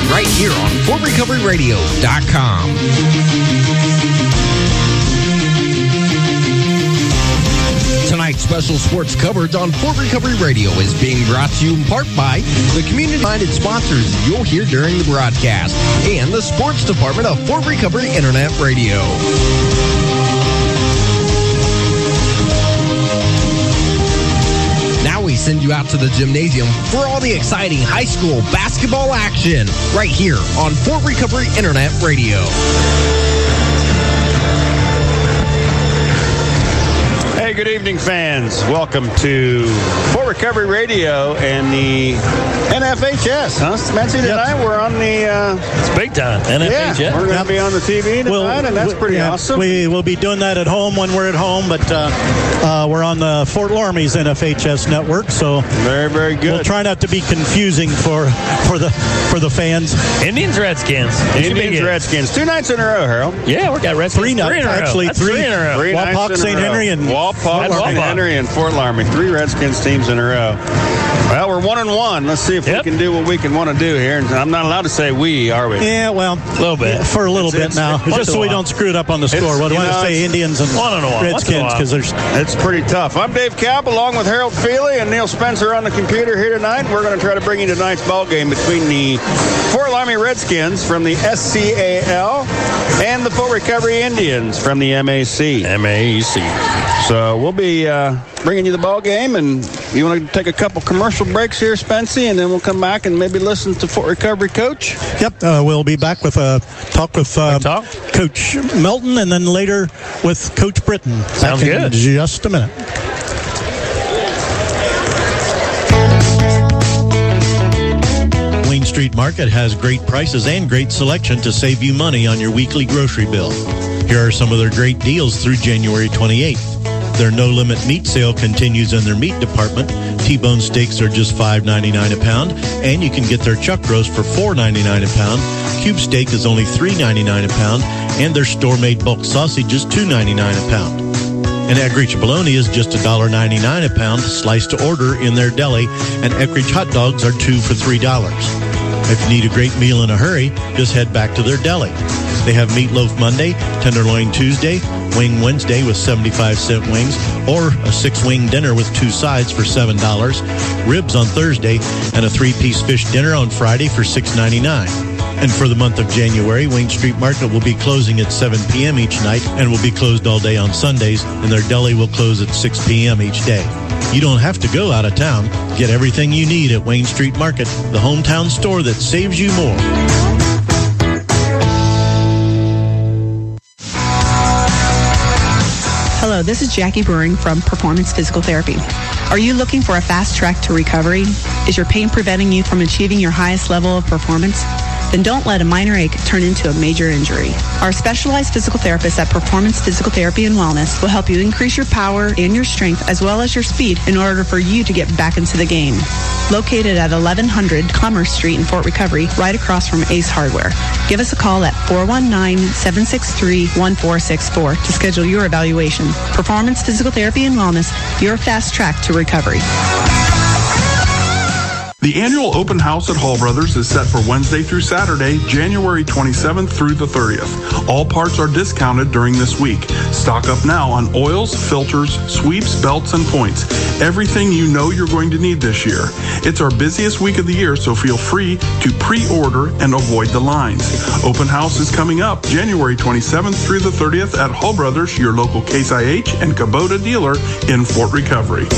right here on FortRecoveryRadio.com. Tonight's special sports coverage on Fort Recovery Radio is being brought to you in part by the community-minded sponsors you'll hear during the broadcast and the sports department of Fort Recovery Internet Radio. Now we send you out to the gymnasium for all the exciting high school basketball action right here on Fort Recovery Internet Radio. Hey, good evening, fans. Welcome to Fort Recovery Radio and the NFHS, huh? Spency, tonight we're on the... it's big time, NFHS. Yeah, we're going to be on the TV tonight, and that's pretty awesome. We will be doing that at home when we're at home, but we're on the Fort Loramie's NFHS network, so... Very, very good. We'll try not to be confusing for the fans. Indians, Redskins. Indians, Redskins. 2 nights in a row, Harold. Yeah, we got Redskins. 3 nights, actually. Three in a row. Wapak, St. Henry, and... Wapak, St. Henry, and Fort Loramie. 3 Redskins teams in a row. Well, we're 1-1. Let's see if we can do what we can want to do here. And I'm not allowed to say we, are we? Yeah, well, a little bit. For a little bit now. Just so we don't screw it up on the score. What do I want to say? Indians and Redskins, because there's... It's pretty tough. I'm Dave Kalb, along with Harold Feely and Neil Spencer on the computer here tonight. We're going to try to bring you tonight's ball game between the Fort Loramie Redskins from the SCAL and the Fort Recovery Indians from the MAC. So we'll be bringing you the ball game, and you want to take a couple commercial breaks here, Spency, and then we'll come back and maybe listen to Fort Recovery Coach. Yep, we'll be back with a talk with Coach Melton, and then later with Coach Britton. Sounds good. In just a minute. Wayne Street Market has great prices and great selection to save you money on your weekly grocery bill. Here are some of their great deals through January 28th. Their no-limit meat sale continues in their meat department. T-bone steaks are just $5.99 a pound, and you can get their chuck roast for $4.99 a pound. Cube steak is only $3.99 a pound, and their store-made bulk sausage is $2.99 a pound. And Eckrich bologna is just $1.99 a pound, sliced to order in their deli, and Eckrich hot dogs are 2 for $3. If you need a great meal in a hurry, just head back to their deli. They have Meatloaf Monday, Tenderloin Tuesday, Wing Wednesday with 75-cent wings, or a 6-wing dinner with 2 sides for $7, ribs on Thursday, and a 3-piece fish dinner on Friday for $6.99. And for the month of January, Wayne Street Market will be closing at 7 p.m. each night and will be closed all day on Sundays, and their deli will close at 6 p.m. each day. You don't have to go out of town. Get everything you need at Wayne Street Market, the hometown store that saves you more. Hello, this is Jackie Brewing from Performance Physical Therapy. Are you looking for a fast track to recovery? Is your pain preventing you from achieving your highest level of performance? Then don't let a minor ache turn into a major injury. Our specialized physical therapists at Performance Physical Therapy and Wellness will help you increase your power and your strength as well as your speed in order for you to get back into the game. Located at 1100 Commerce Street in Fort Recovery, right across from Ace Hardware. Give us a call at 419-763-1464 to schedule your evaluation. Performance Physical Therapy and Wellness, your fast track to recovery. The annual open house at Hall Brothers is set for Wednesday through Saturday, January 27th through the 30th. All parts are discounted during this week. Stock up now on oils, filters, sweeps, belts, and points. Everything you know you're going to need this year. It's our busiest week of the year, so feel free to pre-order and avoid the lines. Open house is coming up January 27th through the 30th at Hall Brothers, your local Case IH and Kubota dealer in Fort Recovery.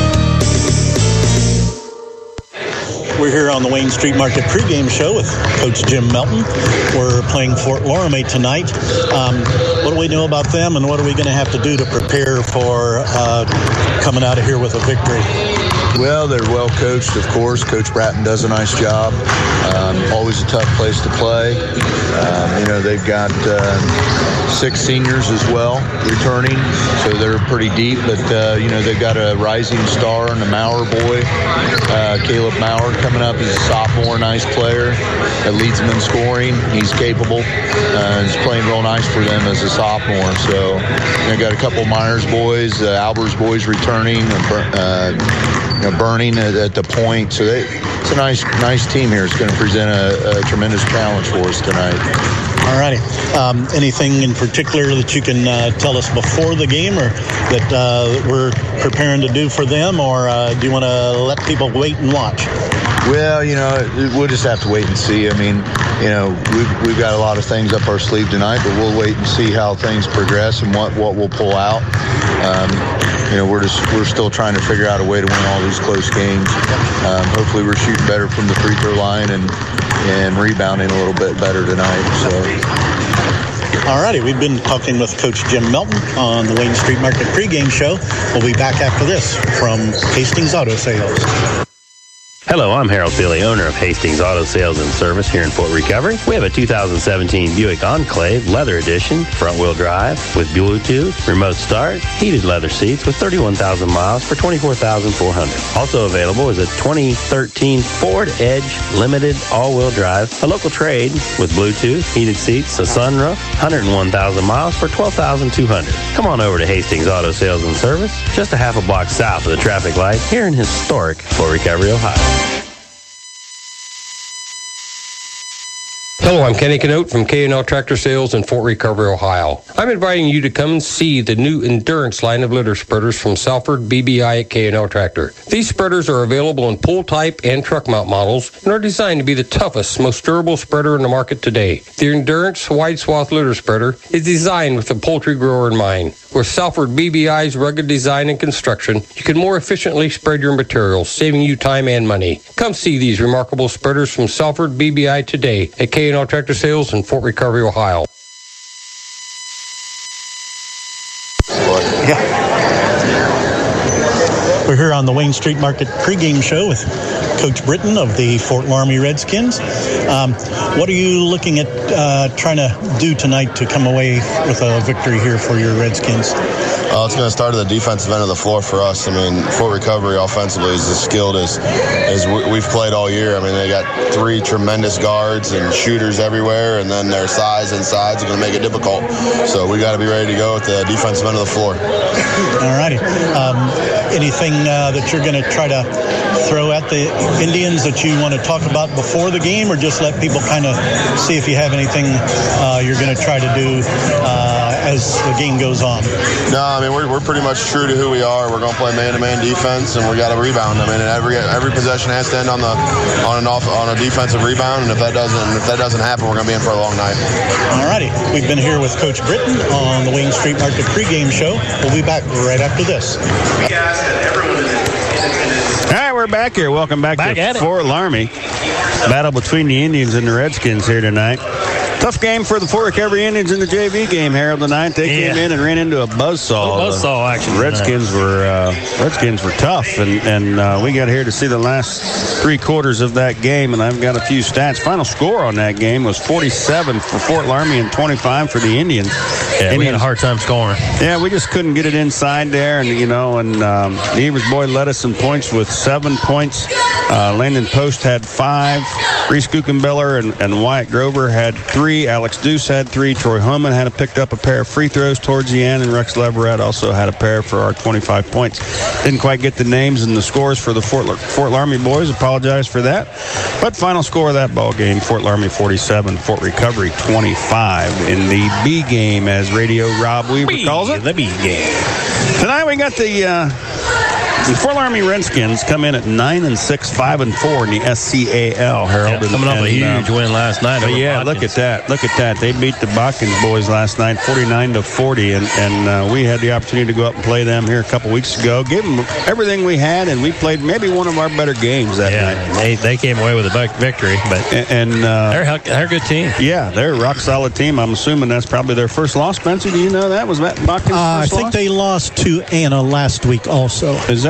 We're here on the Wayne Street Market pregame show with Coach Jim Melton. We're playing Fort Loramie tonight. What do we know about them, and what are we going to have to do to prepare for coming out of here with a victory? Well, they're well coached, of course. Coach Bratton does a nice job. Always a tough place to play. They've got 6 seniors as well returning, so they're pretty deep. But, they've got a rising star in the Maurer boy, Caleb Maurer, coming up. He's a sophomore, nice player that leads them in scoring. He's capable. He's playing real nice for them as a sophomore. So they've got a couple Myers boys, Albers boys returning, Burning at the point. So it's a nice team here. It's going to present a tremendous challenge for us tonight. All righty. Anything in particular that you can tell us before the game or that we're preparing to do for them, or do you want to let people wait and watch? Well, we'll just have to wait and see. I mean, we've got a lot of things up our sleeve tonight, but we'll wait and see how things progress and what we'll pull out. We're still trying to figure out a way to win all these close games. Hopefully we're shooting better from the free throw line and rebounding a little bit better tonight. So. All righty. We've been talking with Coach Jim Melton on the Wayne Street Market pregame show. We'll be back after this from Hastings Auto Sales. Hello, I'm Harold Feely, owner of Hastings Auto Sales and Service here in Fort Recovery. We have a 2017 Buick Enclave Leather Edition, front-wheel drive with Bluetooth, remote start, heated leather seats with 31,000 miles for $24,400. Also available is a 2013 Ford Edge Limited all-wheel drive, a local trade with Bluetooth, heated seats, a sunroof, 101,000 miles for $12,200. Come on over to Hastings Auto Sales and Service, just a half a block south of the traffic light here in historic Fort Recovery, Ohio. Hello, I'm Kenny Canote from K&L Tractor Sales in Fort Recovery, Ohio. I'm inviting you to come and see the new Endurance line of litter spreaders from Salford BBI at K&L Tractor. These spreaders are available in pull type and truck mount models and are designed to be the toughest, most durable spreader in the market today. The Endurance wide swath litter spreader is designed with the poultry grower in mind. With Salford BBI's rugged design and construction, you can more efficiently spread your materials, saving you time and money. Come see these remarkable spreaders from Salford BBI today at K&L Tractor Sales in Fort Recovery, Ohio. We're here on the Wayne Street Market pregame show with Coach Britton of the Fort Laramie Redskins. What are you looking at trying to do tonight to come away with a victory here for your Redskins? It's going to start at the defensive end of the floor for us. I mean, Fort Recovery offensively is as skilled as we've played all year. I mean, they got 3 tremendous guards and shooters everywhere, and then their size inside is going to make it difficult. So we got to be ready to go at the defensive end of the floor. All righty. Anything that you're going to try to throw at the Indians that you want to talk about before the game, or just let people kind of see if you have anything you're going to try to do as the game goes on? No, I mean, we're pretty much true to who we are. We're going to play man-to-man defense, and we got to rebound. I mean, every possession has to end on a defensive rebound, and if that doesn't happen, we're going to be in for a long night. All righty. We've been here with Coach Britton on the Wayne Street Market pregame show. We'll be back right after this. All right, we're back here. Welcome back to Fort Laramie. Battle between the Indians and the Redskins here tonight. Tough game for the Fort Recovery Indians in the JV game, Harold, tonight. They came in and ran into a buzzsaw. Buzzsaw action. Redskins were tough, and we got here to see the last 3 quarters of that game, and I've got a few stats. Final score on that game was 47 for Fort Laramie and 25 for the Indians. Yeah, we had a hard time scoring. Yeah, we just couldn't get it inside there, and the Evers boy led us in points with 7 points. Landon Post had 5. Reese Kuchenbeller and Wyatt Grover had 3. Alex Deuce had 3. Troy Homan had picked up a pair of free throws towards the end, and Rex Leverett also had a pair for our 25 points. Didn't quite get the names and the scores for the Fort Laramie boys. Apologize for that. But final score of that ball game, Fort Laramie 47, Fort Recovery 25 in the B game, as Radio Rob Weaver calls it. The B game. Tonight we got the Fort Laramie Redskins come in at 9-6, 5-4 in the SCAL, Harold. Yeah, coming off a huge win last night. But yeah, look at that. They beat the Botkins boys last night, 49-40, and we had the opportunity to go up and play them here a couple weeks ago. Gave them everything we had, and we played maybe one of our better games that night. They came away with a victory, but they're a good team. Yeah, they're a rock solid team. I'm assuming that's probably their first loss. Spencer, do you know that? Was that Botkins' first loss? I think they lost to Anna last week also. Is that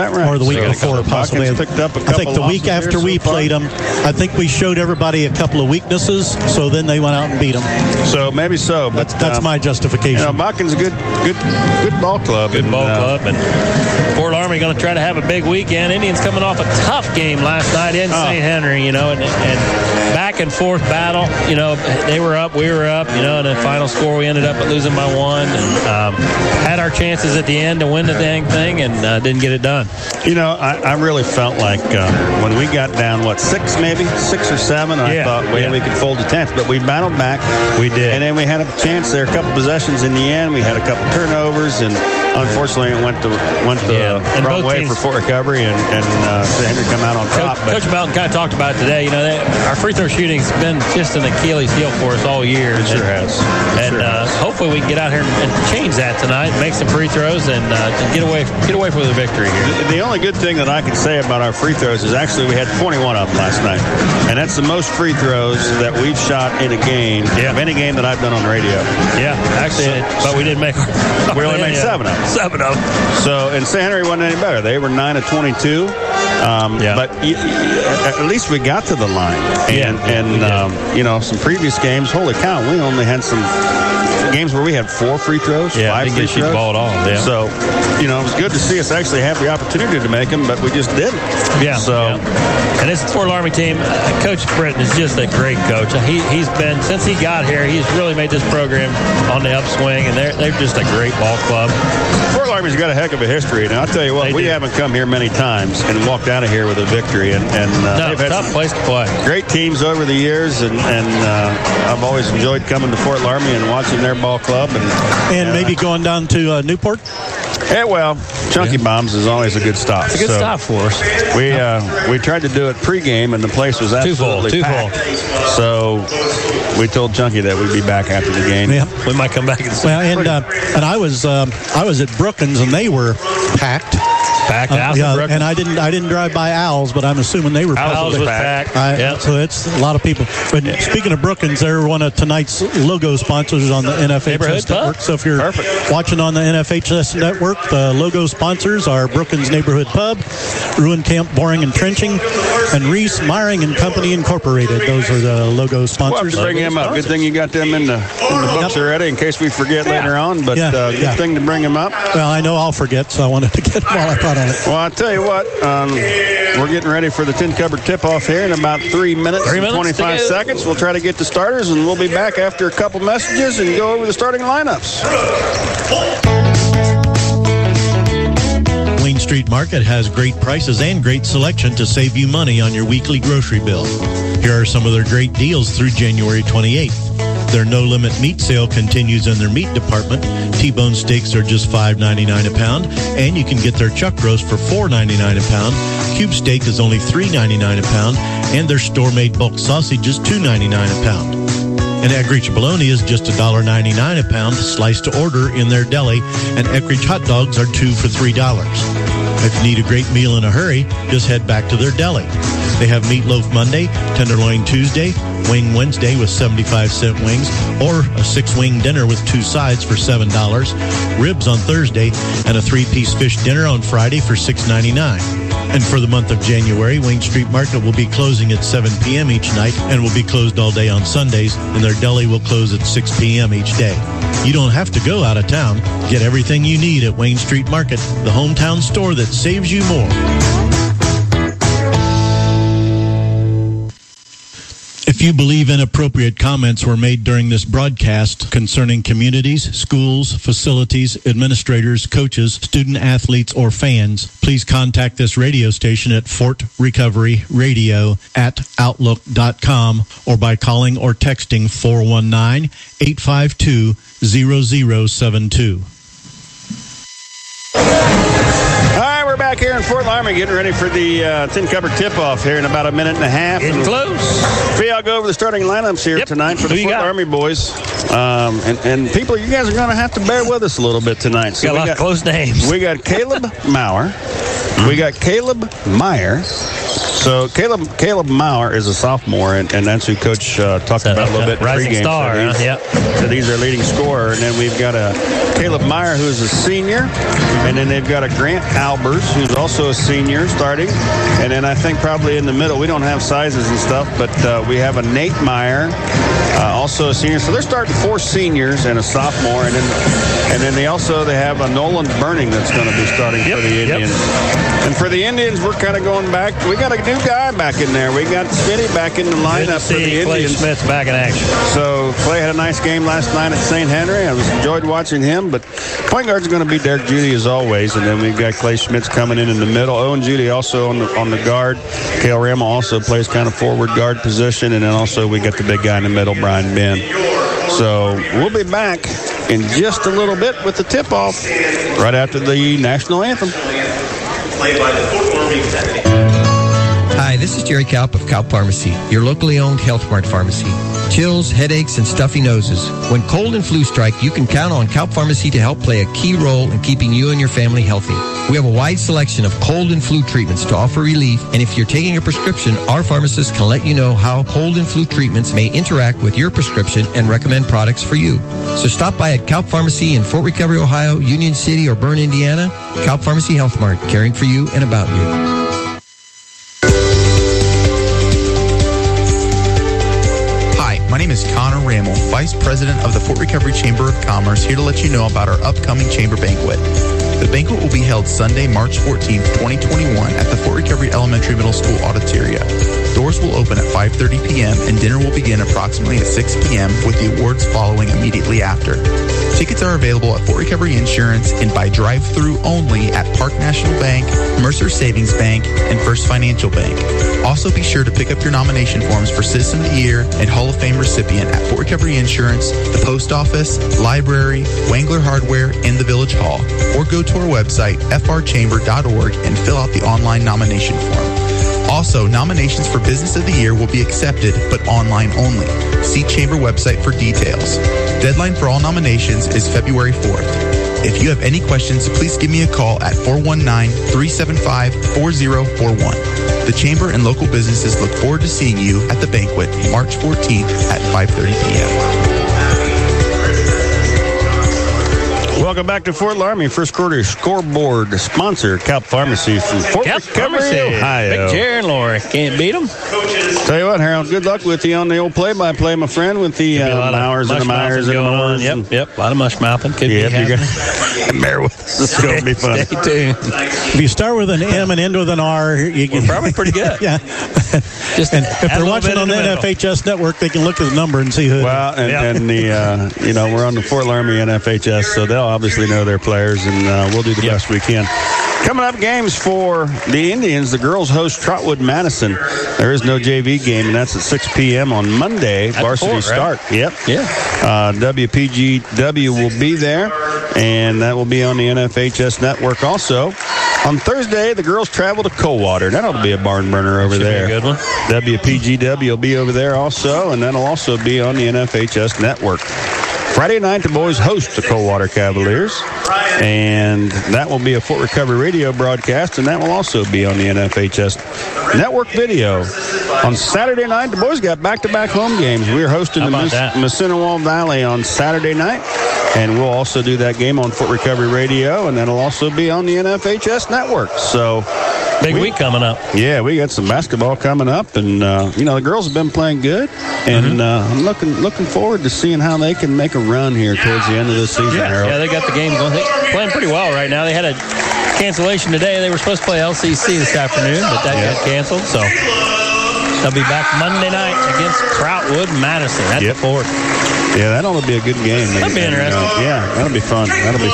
that right? Or the week So before, possibly. Buckets picked up a couple I think the week losses after here we so far. played them, I think we showed everybody a couple of weaknesses, so then they went out and beat them. So maybe so, but That's my justification. you know, Botkin's a good ball club. Good ball club. And Fort Laramie going to try to have a big weekend. Indians coming off a tough game last night in St. Henry, you know, and back and forth battle. You know, they were up, we were up, you know, and the final score we ended up losing by 1. And had our chances at the end to win the dang thing and didn't get it done. You know, I really felt like when we got down, 6 or 7, I thought we could fold to 10th, but we battled back. We did. And then we had a chance there, a couple possessions in the end. We had a couple turnovers, and unfortunately it went the wrong way for Fort Recovery, and St. Henry come out on top. Coach Melton kind of talked about it today. You know, our free throw shooting's been just an Achilles heel for us all year. It sure has. And hopefully we can get out here and change that tonight, make some free throws, and get away with a victory here. The only good thing that I can say about our free throws is actually we had 21 of them last night, and that's the most free throws that we've shot in a game of any game that I've done on the radio. Yeah, actually, but we didn't make. We only made 7 of them. 7 of them. So, and St. Henry wasn't any better. They were 9 of 22. But at least we got to the line. And you know, some previous games, holy cow, we only had some games where we had 4 free throws, 5 free throws. Ball at all. Yeah. So, you know, it was good to see us actually have the opportunity to make them, but we just didn't. Yeah. So, and this Fort Laramie team, Coach Britton is just a great coach. He's been, since he got here, he's really made this program on the upswing, and they're just a great ball club. Fort Laramie's got a heck of a history, and I'll tell you what, we haven't come here many times and walked out of here with a victory, and they've had tough place to play. Great teams over the years, and I've always enjoyed coming to Fort Laramie and watching their ball club, and maybe going down to Newport. Yeah, well, Chunky Bombs is always a good stop. It's a good stop for us. We tried to do it pregame, and the place was absolutely packed. So we told Chunky that we'd be back after the game. Yeah. We might come back and see. Well, and I was at Brookins, and they were packed. And I didn't drive by Owls, but I'm assuming they were Owls was packed. So it's a lot of people. But speaking of Brookins, they're one of tonight's logo sponsors on the NFHS Network. So if you're watching on the NFHS Network, the logo sponsors are Brookins Neighborhood Pub, Ruin Camp Boring and Trenching, and Reese Miring and Company Incorporated. Those are the logo sponsors. We'll have to bring them up. Good thing you got them in the books already, in case we forget later on. But good thing to bring them up. Well, I know I'll forget, so I wanted to get them while I thought on it. Well, I'll tell you what, we're getting ready for the tin cupboard tip-off here in about 3 minutes and 25 seconds. We'll try to get the starters, and we'll be back after a couple messages and go over the starting lineups. Wayne Street Market has great prices and great selection to save you money on your weekly grocery bill. Here are some of their great deals through January 28th. Their no-limit meat sale continues in their meat department. T-bone steaks are just $5.99 a pound, and you can get their chuck roast for $4.99 a pound. Cube steak is only $3.99 a pound, and their store-made bulk sausage is $2.99 a pound. And Eckrich bologna is just $1.99 a pound, sliced to order in their deli, and Eckrich hot dogs are 2 for $3. If you need a great meal in a hurry, just head back to their deli. They have Meatloaf Monday, Tenderloin Tuesday, Wing Wednesday with 75-cent wings, or a 6-wing dinner with 2 sides for $7, ribs on Thursday, and a 3-piece fish dinner on Friday for $6.99. And for the month of January, Wayne Street Market will be closing at 7 p.m. each night and will be closed all day on Sundays, and their deli will close at 6 p.m. each day. You don't have to go out of town. Get everything you need at Wayne Street Market, the hometown store that saves you more. If you believe inappropriate comments were made during this broadcast concerning communities, schools, facilities, administrators, coaches, student athletes, or fans, please contact this radio station at fortrecoveryradio@outlook.com or by calling or texting 419-852-0072. We're back here in Fort Laramie getting ready for the tin cupboard tip-off here in about a minute and a half. Getting close. I'll go over the starting lineups here tonight for the Fort Laramie boys. And people, you guys are going to have to bear with us a little bit tonight. So got a lot of close names. We got Caleb Maurer. We got Caleb Meyer. So Caleb Maurer is a sophomore, and that's who Coach talked about a little bit in Rising pregame. star, So he's their leading scorer. And then we've got a Caleb Meyer, who's a senior. And then they've got a Grant Albers, who's also a senior, starting. And then I think probably in the middle, we don't have sizes and stuff, but we have a Nate Meyer, also a senior. So they're starting 4 seniors and a sophomore. And then they have a Nolan Burning that's going to be starting for the Indians. And for the Indians, we're kind of going back. We got a new guy back in there. We got Smitty back in the lineup for the Indians. Clay Smith's back in action. So Clay had a nice game last night at St. Henry. I enjoyed watching him. But point guard's going to be Derek Judy as always. And then we've got Clay Schmitz coming in the middle. Owen Judy also on the guard. Cale Rama also plays kind of forward guard position. And then also we got the big guy in the middle, Brian Ben. So we'll be back in just a little bit with the tip-off right after the national anthem. Played by the Fort Laramie Executive. Hi, this is Jerry Kaup of Kaup Pharmacy, your locally owned Health Mart pharmacy. Chills, headaches, and stuffy noses. When cold and flu strike, you can count on Kaup Pharmacy to help play a key role in keeping you and your family healthy. We have a wide selection of cold and flu treatments to offer relief, and if you're taking a prescription, our pharmacists can let you know how cold and flu treatments may interact with your prescription and recommend products for you. So stop by at Kaup Pharmacy in Fort Recovery, Ohio, Union City, or Bern, Indiana. Kaup Pharmacy Health Mart, caring for you and about you. My name is Connor Rammel, Vice President of the Fort Recovery Chamber of Commerce, here to let you know about our upcoming chamber banquet. The banquet will be held Sunday, March 14th, 2021 at the Fort Recovery Elementary Middle School Auditoria. Doors will open at 5:30 p.m. and dinner will begin approximately at 6 p.m. with the awards following immediately after. Tickets are available at Fort Recovery Insurance and by drive-through only at Park National Bank, Mercer Savings Bank, and First Financial Bank. Also be sure to pick up your nomination forms for Citizen of the Year and Hall of Fame recipient at Fort Recovery Insurance, the Post Office, Library, Wangler Hardware, and the Village Hall. Or go to our website, frchamber.org, and fill out the online nomination form. Also, nominations for Business of the Year will be accepted, but online only. See Chamber website for details. Deadline for all nominations is February 4th. If you have any questions, please give me a call at 419-375-4041. The Chamber and local businesses look forward to seeing you at the banquet March 14th at 5:30 p.m. Welcome back to Fort Laramie. First quarter scoreboard sponsor, Kaup Pharmacy from Fort Recovery, Ohio. Big Jerry and Lori. Can't beat them. Tell you what, Harold, good luck with you on the old play-by-play, my friend, with the Mowers and the Myers and the Moores. Yep, a lot of mush mouthing. Could be happening. Bear with us. This is going to be fun. Stay tuned. If you start with an M and end with an R, you can... We're probably pretty good. Yeah. And if they're watching on the NFHS network, they can look at the number and see who. Well, and the we're on the Fort Laramie NFHS, so they'll obviously know their players, and we'll do the best we can. Coming up, games for the Indians. The girls host Trotwood Madison. There is no JV game, and that's at 6 p.m. on Monday. Varsity start. Right? Yep. Yeah. WPGW will be there, and that will be on the NFHS network also. On Thursday, the girls travel to Coldwater. That'll be a barn burner over there. Be a good one. WPGW will be over there also, and that'll also be on the NFHS network. Friday night, the boys host the Coldwater Cavaliers, and that will be a Fort Recovery radio broadcast, and that will also be on the NFHS network video. On Saturday night, the boys got back-to-back home games. We're hosting the Mississinawa Valley on Saturday night, and we'll also do that game on Fort Recovery radio, and that'll also be on the NFHS network. So big week coming up. Yeah, we got some basketball coming up, and the girls have been playing good, and I'm looking forward to seeing how they can make a run here towards the end of this season. Yeah, they got the game going. They're playing pretty well right now. They had a cancellation today. They were supposed to play LCC this afternoon, but that got canceled. So they'll be back Monday night against Trotwood Madison. That's the 4th. Yeah, that ought to be a good game. That'll be interesting. Yeah, that'll be fun.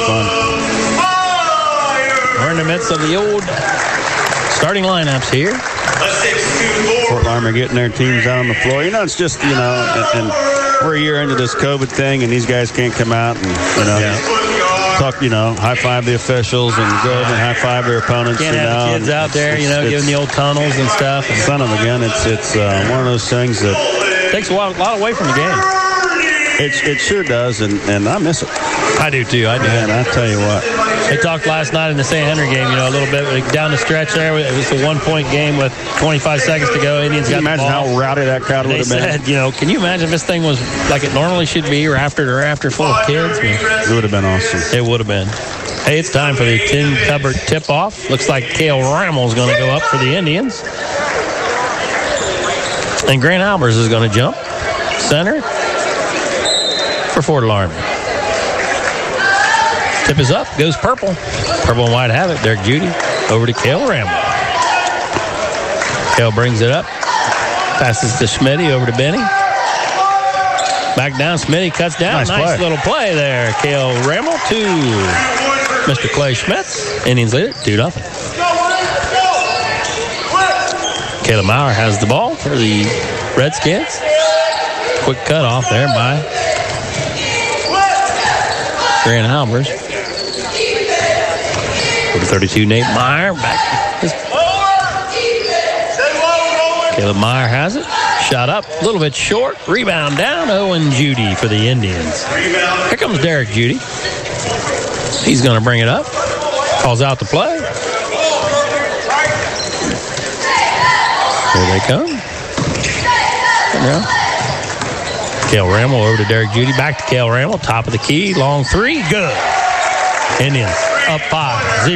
We're in the midst of the old starting lineups here. Fort Laramie getting their teams out on the floor. It's just, and we're a year into this COVID thing, and these guys can't come out and, talk, high-five the officials and go over and high-five their opponents. Can't have the kids out there, giving the old tunnels and stuff. Son of a gun, it's one of those things that takes a lot away from the game. It sure does, and I miss it. I do too. I do. And I tell you what. They talked last night in the St. Henry game, a little bit down the stretch there. It was a 1-point game with 25 seconds to go. Indians got the ball. Can you imagine how rowdy that crowd would have been? They said, can you imagine if this thing was like it normally should be, or after full of kids? It would have been awesome. It would have been. Hey, it's time for the tin cupboard tip-off. Looks like Cale Rammel's going to go up for the Indians. And Grant Albers is going to jump center for Fort Alarmy. Tip is up, goes purple. Purple and white have it. Derek Judy over to Cale Rammel. Cale brings it up. Passes to Smitty over to Benny. Back down, Smitty cuts down. Nice little play there. Cale Rammel to Mr. Clay Schmitz. Indians lead it 2-0. Caleb Maurer has the ball for the Redskins. Quick cut off there by Grant Albers. Number 32, Nate Meyer. Back. Caleb Meyer has it. Shot up, a little bit short. Rebound down. Owen Judy for the Indians. Here comes Derek Judy. He's going to bring it up. Calls out the play. Here they come. Cale Rammel over to Derek Judy. Back to Cale Rammel. Top of the key. Long three. Good. Indians up 5-0.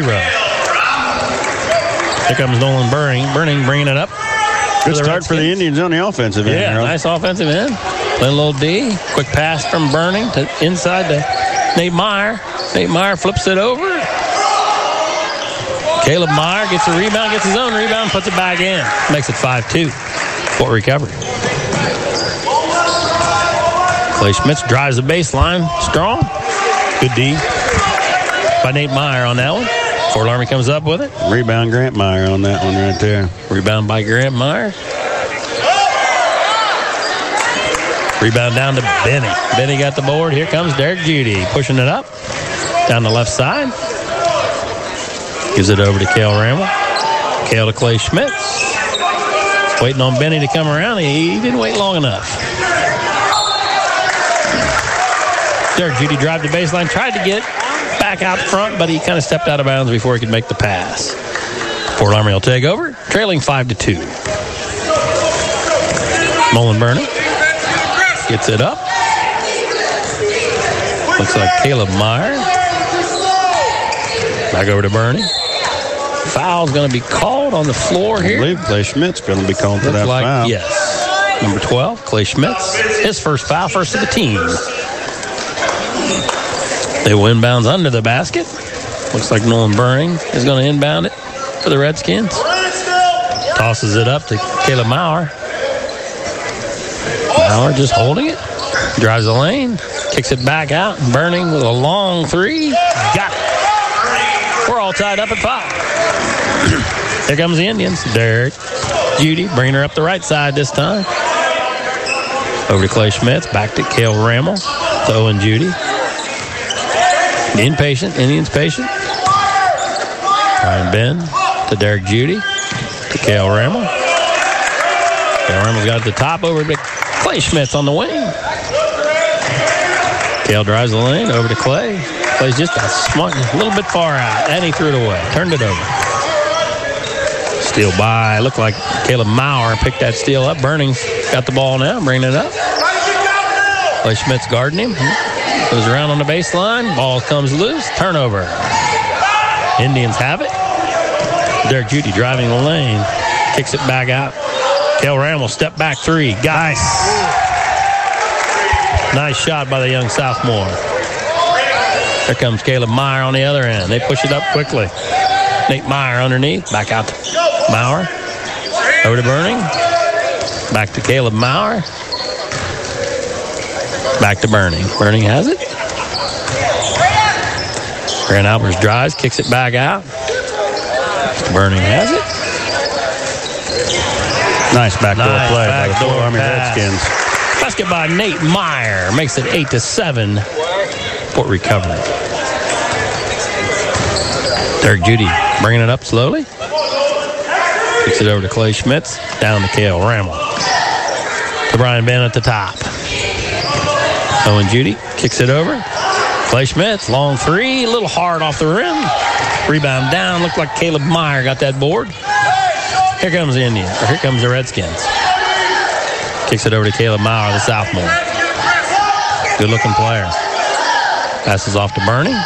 Here comes Nolan Burning bringing it up. Good start for the Indians on the offensive end. Yeah, nice offensive end. Then a little D. Quick pass from Burning to inside to Nate Meyer. Nate Meyer flips it over. Caleb Meyer gets a rebound, gets his own rebound, puts it back in. Makes it 5-2. Fort Recovery. Clay Schmitz drives the baseline. Strong. Good D by Nate Meyer on that one. Fort Alarmy comes up with it. Rebound Grant Meyer on that one right there. Rebound by Grant Meyer. Rebound down to Benny. Benny got the board. Here comes Derek Judy. Pushing it up. Down the left side. Gives it over to Cale Rammel. Cale to Clay Schmitz. Waiting on Benny to come around. He didn't wait long enough. Derek Judy drive the baseline. Tried to get back out front, but he kind of stepped out of bounds before he could make the pass. Fort Alarmy will take over, trailing 5-2. Nolan Burning gets it up. Looks like Caleb Meyer. Back over to Burning. Foul's going to be called on the floor here. I believe Clay Schmitz going to be called for that foul. Yes. Number 12, Clay Schmitz. His first foul, first of the team. They will inbounds under the basket. Looks like Nolan Burning is going to inbound it for the Redskins. Tosses it up to Caleb Maurer. Maurer just holding it. Drives the lane. Kicks it back out. Burning with a long three. Got it. We're all tied up at 5. Here comes the Indians. Derek Judy bringing her up the right side this time. Over to Clay Schmitz. Back to Cale Rammel. To Owen Judy. Impatient. Indians patient. Ryan Ben to Derek Judy. To Cale Rammel. Cale Rammel's got at the top over to Clay Schmitz on the wing. Cale drives the lane over to Clay. Clay's just a little bit far out. And he threw it away. Turned it over. Steal by. Looked like Caleb Maurer picked that steal up. Burning's got the ball now. Bringing it up. Clay Schmitz guarding him. Goes around on the baseline. Ball comes loose. Turnover. Indians have it. Derek Judy driving the lane. Kicks it back out. Cale Rammel step back three. Nice. Nice shot by the young sophomore. Here comes Caleb Meyer on the other end. They push it up quickly. Nate Meyer underneath. Back out to Maurer. Over to Burning. Back to Caleb Maurer. Back to Burning. Burning has it. Grant Albers drives, kicks it back out. Burning has it. Nice backdoor play by the Fort Alarmy Redskins. Basket by Nate Meyer. Makes it 8-7. Fort Recovery. Derek Judy bringing it up slowly. Kicks it over to Clay Schmitz. Down to Cale Rammel. To Brian Ben at the top. Owen Judy kicks it over. Clay Schmitz, long three, a little hard off the rim. Rebound down, looked like Caleb Meyer got that board. Here comes the Indians, or here comes the Redskins. Kicks it over to Caleb Meyer, the sophomore. Good-looking player. Passes off to Burning.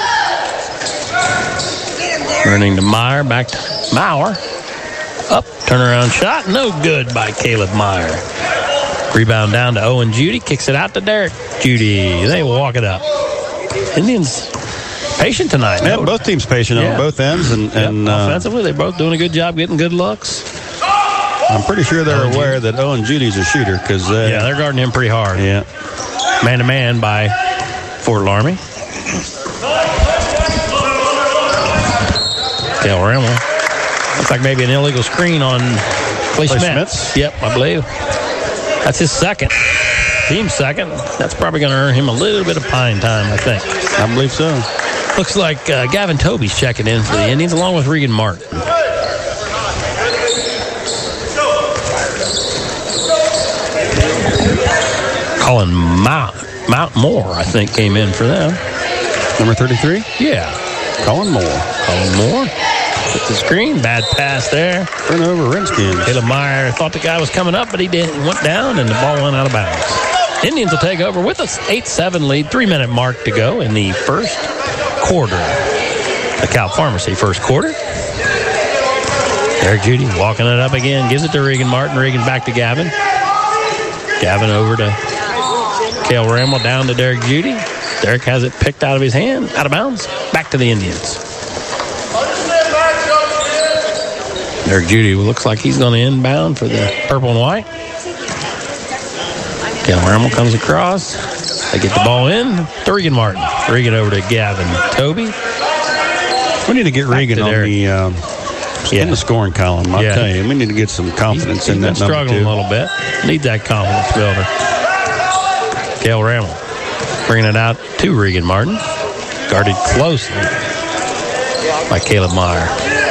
Burning to Meyer, back to Maurer. Up, turnaround shot, no good by Caleb Meyer. Rebound down to Owen Judy, kicks it out to Derek Judy. They walk it up. Indians patient tonight. Yeah, both teams patient on both ends. And offensively, they're both doing a good job getting good looks. I'm pretty sure they're aware that Owen Judy's a shooter because they're guarding him pretty hard. Yeah, man-to-man by Fort Laramie. Cale Ramel. Looks like maybe an illegal screen on Clay Schmitz. Yep, I believe. That's his second. Team's second. That's probably going to earn him a little bit of pine time, I think. I believe so. Looks like Gavin Toby's checking in for the Indians along with Regan Martin. Colin Mount Moore, I think, came in for them. Number 33? Yeah. Colin Moore. Hit the screen. Bad pass there. Turnover, Redskins. Caleb Meyer thought the guy was coming up, but he didn't. Went down, and the ball went out of bounds. Indians will take over with an 8-7 lead. 3-minute mark to go in the first quarter. The Cal Pharmacy first quarter. Derek Judy walking it up again. Gives it to Regan Martin. Regan back to Gavin. Gavin over to Cale Ramel. Down to Derek Judy. Derek has it picked out of his hand. Out of bounds. Back to the Indians. Derek Judy looks like he's going to inbound for the purple and white. Cale Ramel comes across. They get the ball in to Regan Martin. Regan over to Gavin Toby. We need to get Regan on in the scoring column. I'll tell you, we need to get some confidence in that number 2. Struggling a little bit. Need that confidence builder. Cale Ramel bringing it out to Regan Martin. Guarded closely by Caleb Meyer.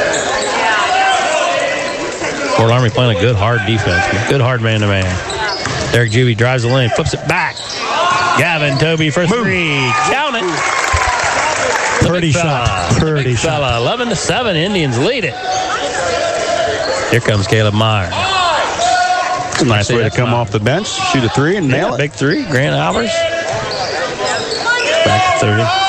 Fort Laramie playing a good, hard defense. Good, hard man-to-man. Derek Judy drives the lane, flips it back. Gavin Toby for three. Count it. Pretty shot. Pretty shot. 11-7. Indians lead it. Here comes Caleb Meyer. It's a nice way to come off the bench, shoot a three, and nail it. Big three. Grant Albers. Back to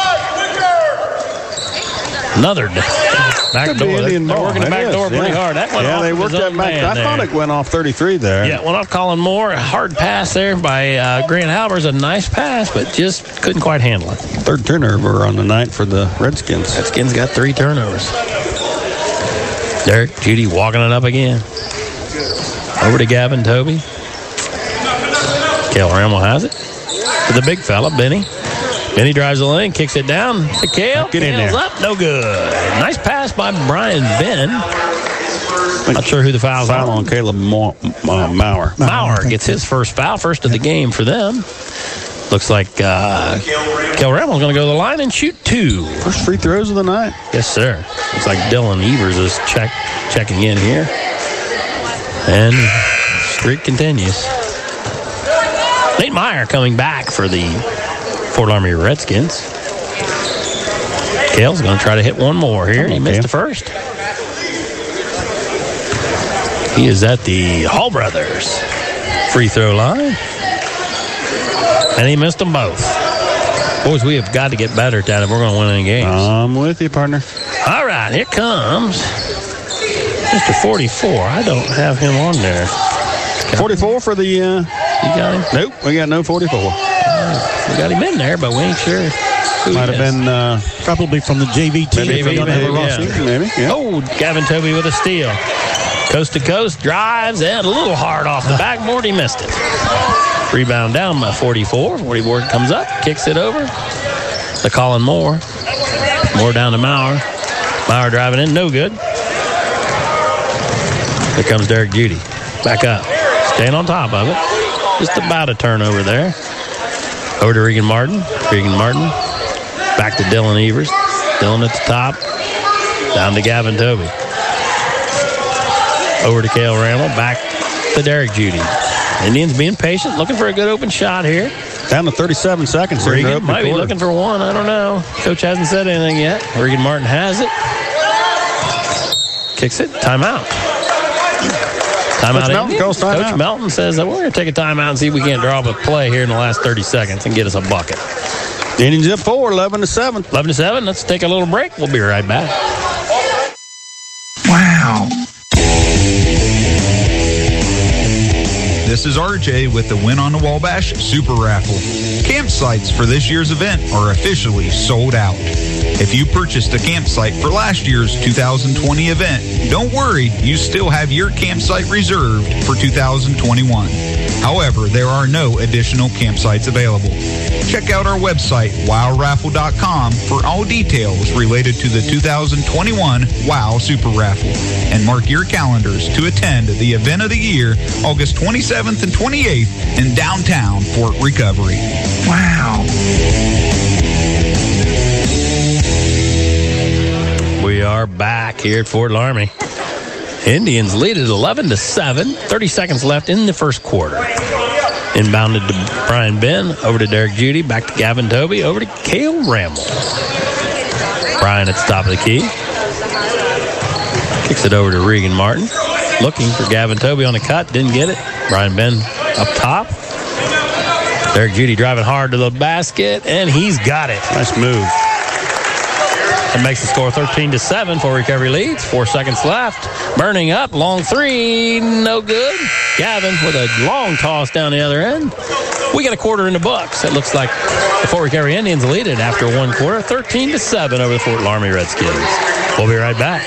30. Another back door. They're working the back door pretty hard. That went off. They worked that back. I thought it went off 33 there. Yeah, went off Colin Moore. A hard pass there by Grant Albers. A nice pass, but just couldn't quite handle it. Third turnover on the night for the Redskins. Redskins got 3 turnovers. Derek Judy walking it up again. Over to Gavin Toby. Cale Ramel has it. To the big fella, Benny. Benny drives the lane, kicks it down to Cale. Get in there. Up, no good. Nice pass by Brian Ben. Not sure who the foul's on. Foul on Caleb Maurer. Maurer gets his first foul, first of the game for them. Looks like Cale Ramel's going to go to the line and shoot 2. First free throws of the night. Yes, sir. Looks like Dylan Evers is checking in here. And streak continues. Nate Meyer coming back for the Fort Laramie Redskins. Cale's going to try to hit one more here. He missed the first. He is at the Hall Brothers free throw line. And he missed them both. Boys, we have got to get better at that if we're going to win any games. I'm with you, partner. All right, here comes Mr. 44. I don't have him on there. 44 for the... You got him? Nope, we got no 44. We got him in there, but we ain't sure. Might have been probably from the JV team. Maybe. Yeah. Oh, Gavin Toby with a steal. Coast to coast, drives, and a little hard off the backboard. He missed it. Rebound down by 44. 44 comes up, kicks it over to Colin Moore. Moore down to Maurer. Maurer driving in, no good. Here comes Derek Judy. Back up. Staying on top of it. Just about a turnover there. Over to Regan Martin. Regan Martin. Back to Dylan Evers. Dylan at the top. Down to Gavin Toby. Over to Cale Ramel. Back to Derek Judy. Indians being patient, looking for a good open shot here. Down to 37 seconds. Regan might be looking for one. I don't know. Coach hasn't said anything yet. Regan Martin has it. Kicks it. Timeout. Timeout. Coach Melton says that we're going to take a timeout and see if we can't draw up a play here in the last 30 seconds and get us a bucket. Indians up 4, 11-7. 11-7. Let's take a little break. We'll be right back. Wow. This is RJ with the Win on the Wabash Super Raffle. Campsites for this year's event are officially sold out. If you purchased a campsite for last year's 2020 event, don't worry, you still have your campsite reserved for 2021. However, there are no additional campsites available. Check out our website, wowraffle.com, for all details related to the 2021 Wow Super Raffle. And mark your calendars to attend the event of the year, August 27th and 28th in downtown Fort Recovery. Wow. We are back here at Fort Laramie. Indians lead at 11-7. 30 seconds left in the first quarter. Inbounded to Brian Ben, over to Derek Judy, back to Gavin Toby, over to Cale Ramble. Brian at the top of the key. Kicks it over to Regan Martin. Looking for Gavin Toby on the cut, didn't get it. Brian Ben up top. Derek Judy driving hard to the basket, and he's got it. Nice move. That makes the score 13-7. Fort Recovery leads. 4 seconds left. Burning up. Long three. No good. Gavin with a long toss down the other end. We got a quarter in the books. It looks like the Fort Recovery Indians lead it after one quarter. 13-7 over the Fort Laramie Redskins. We'll be right back.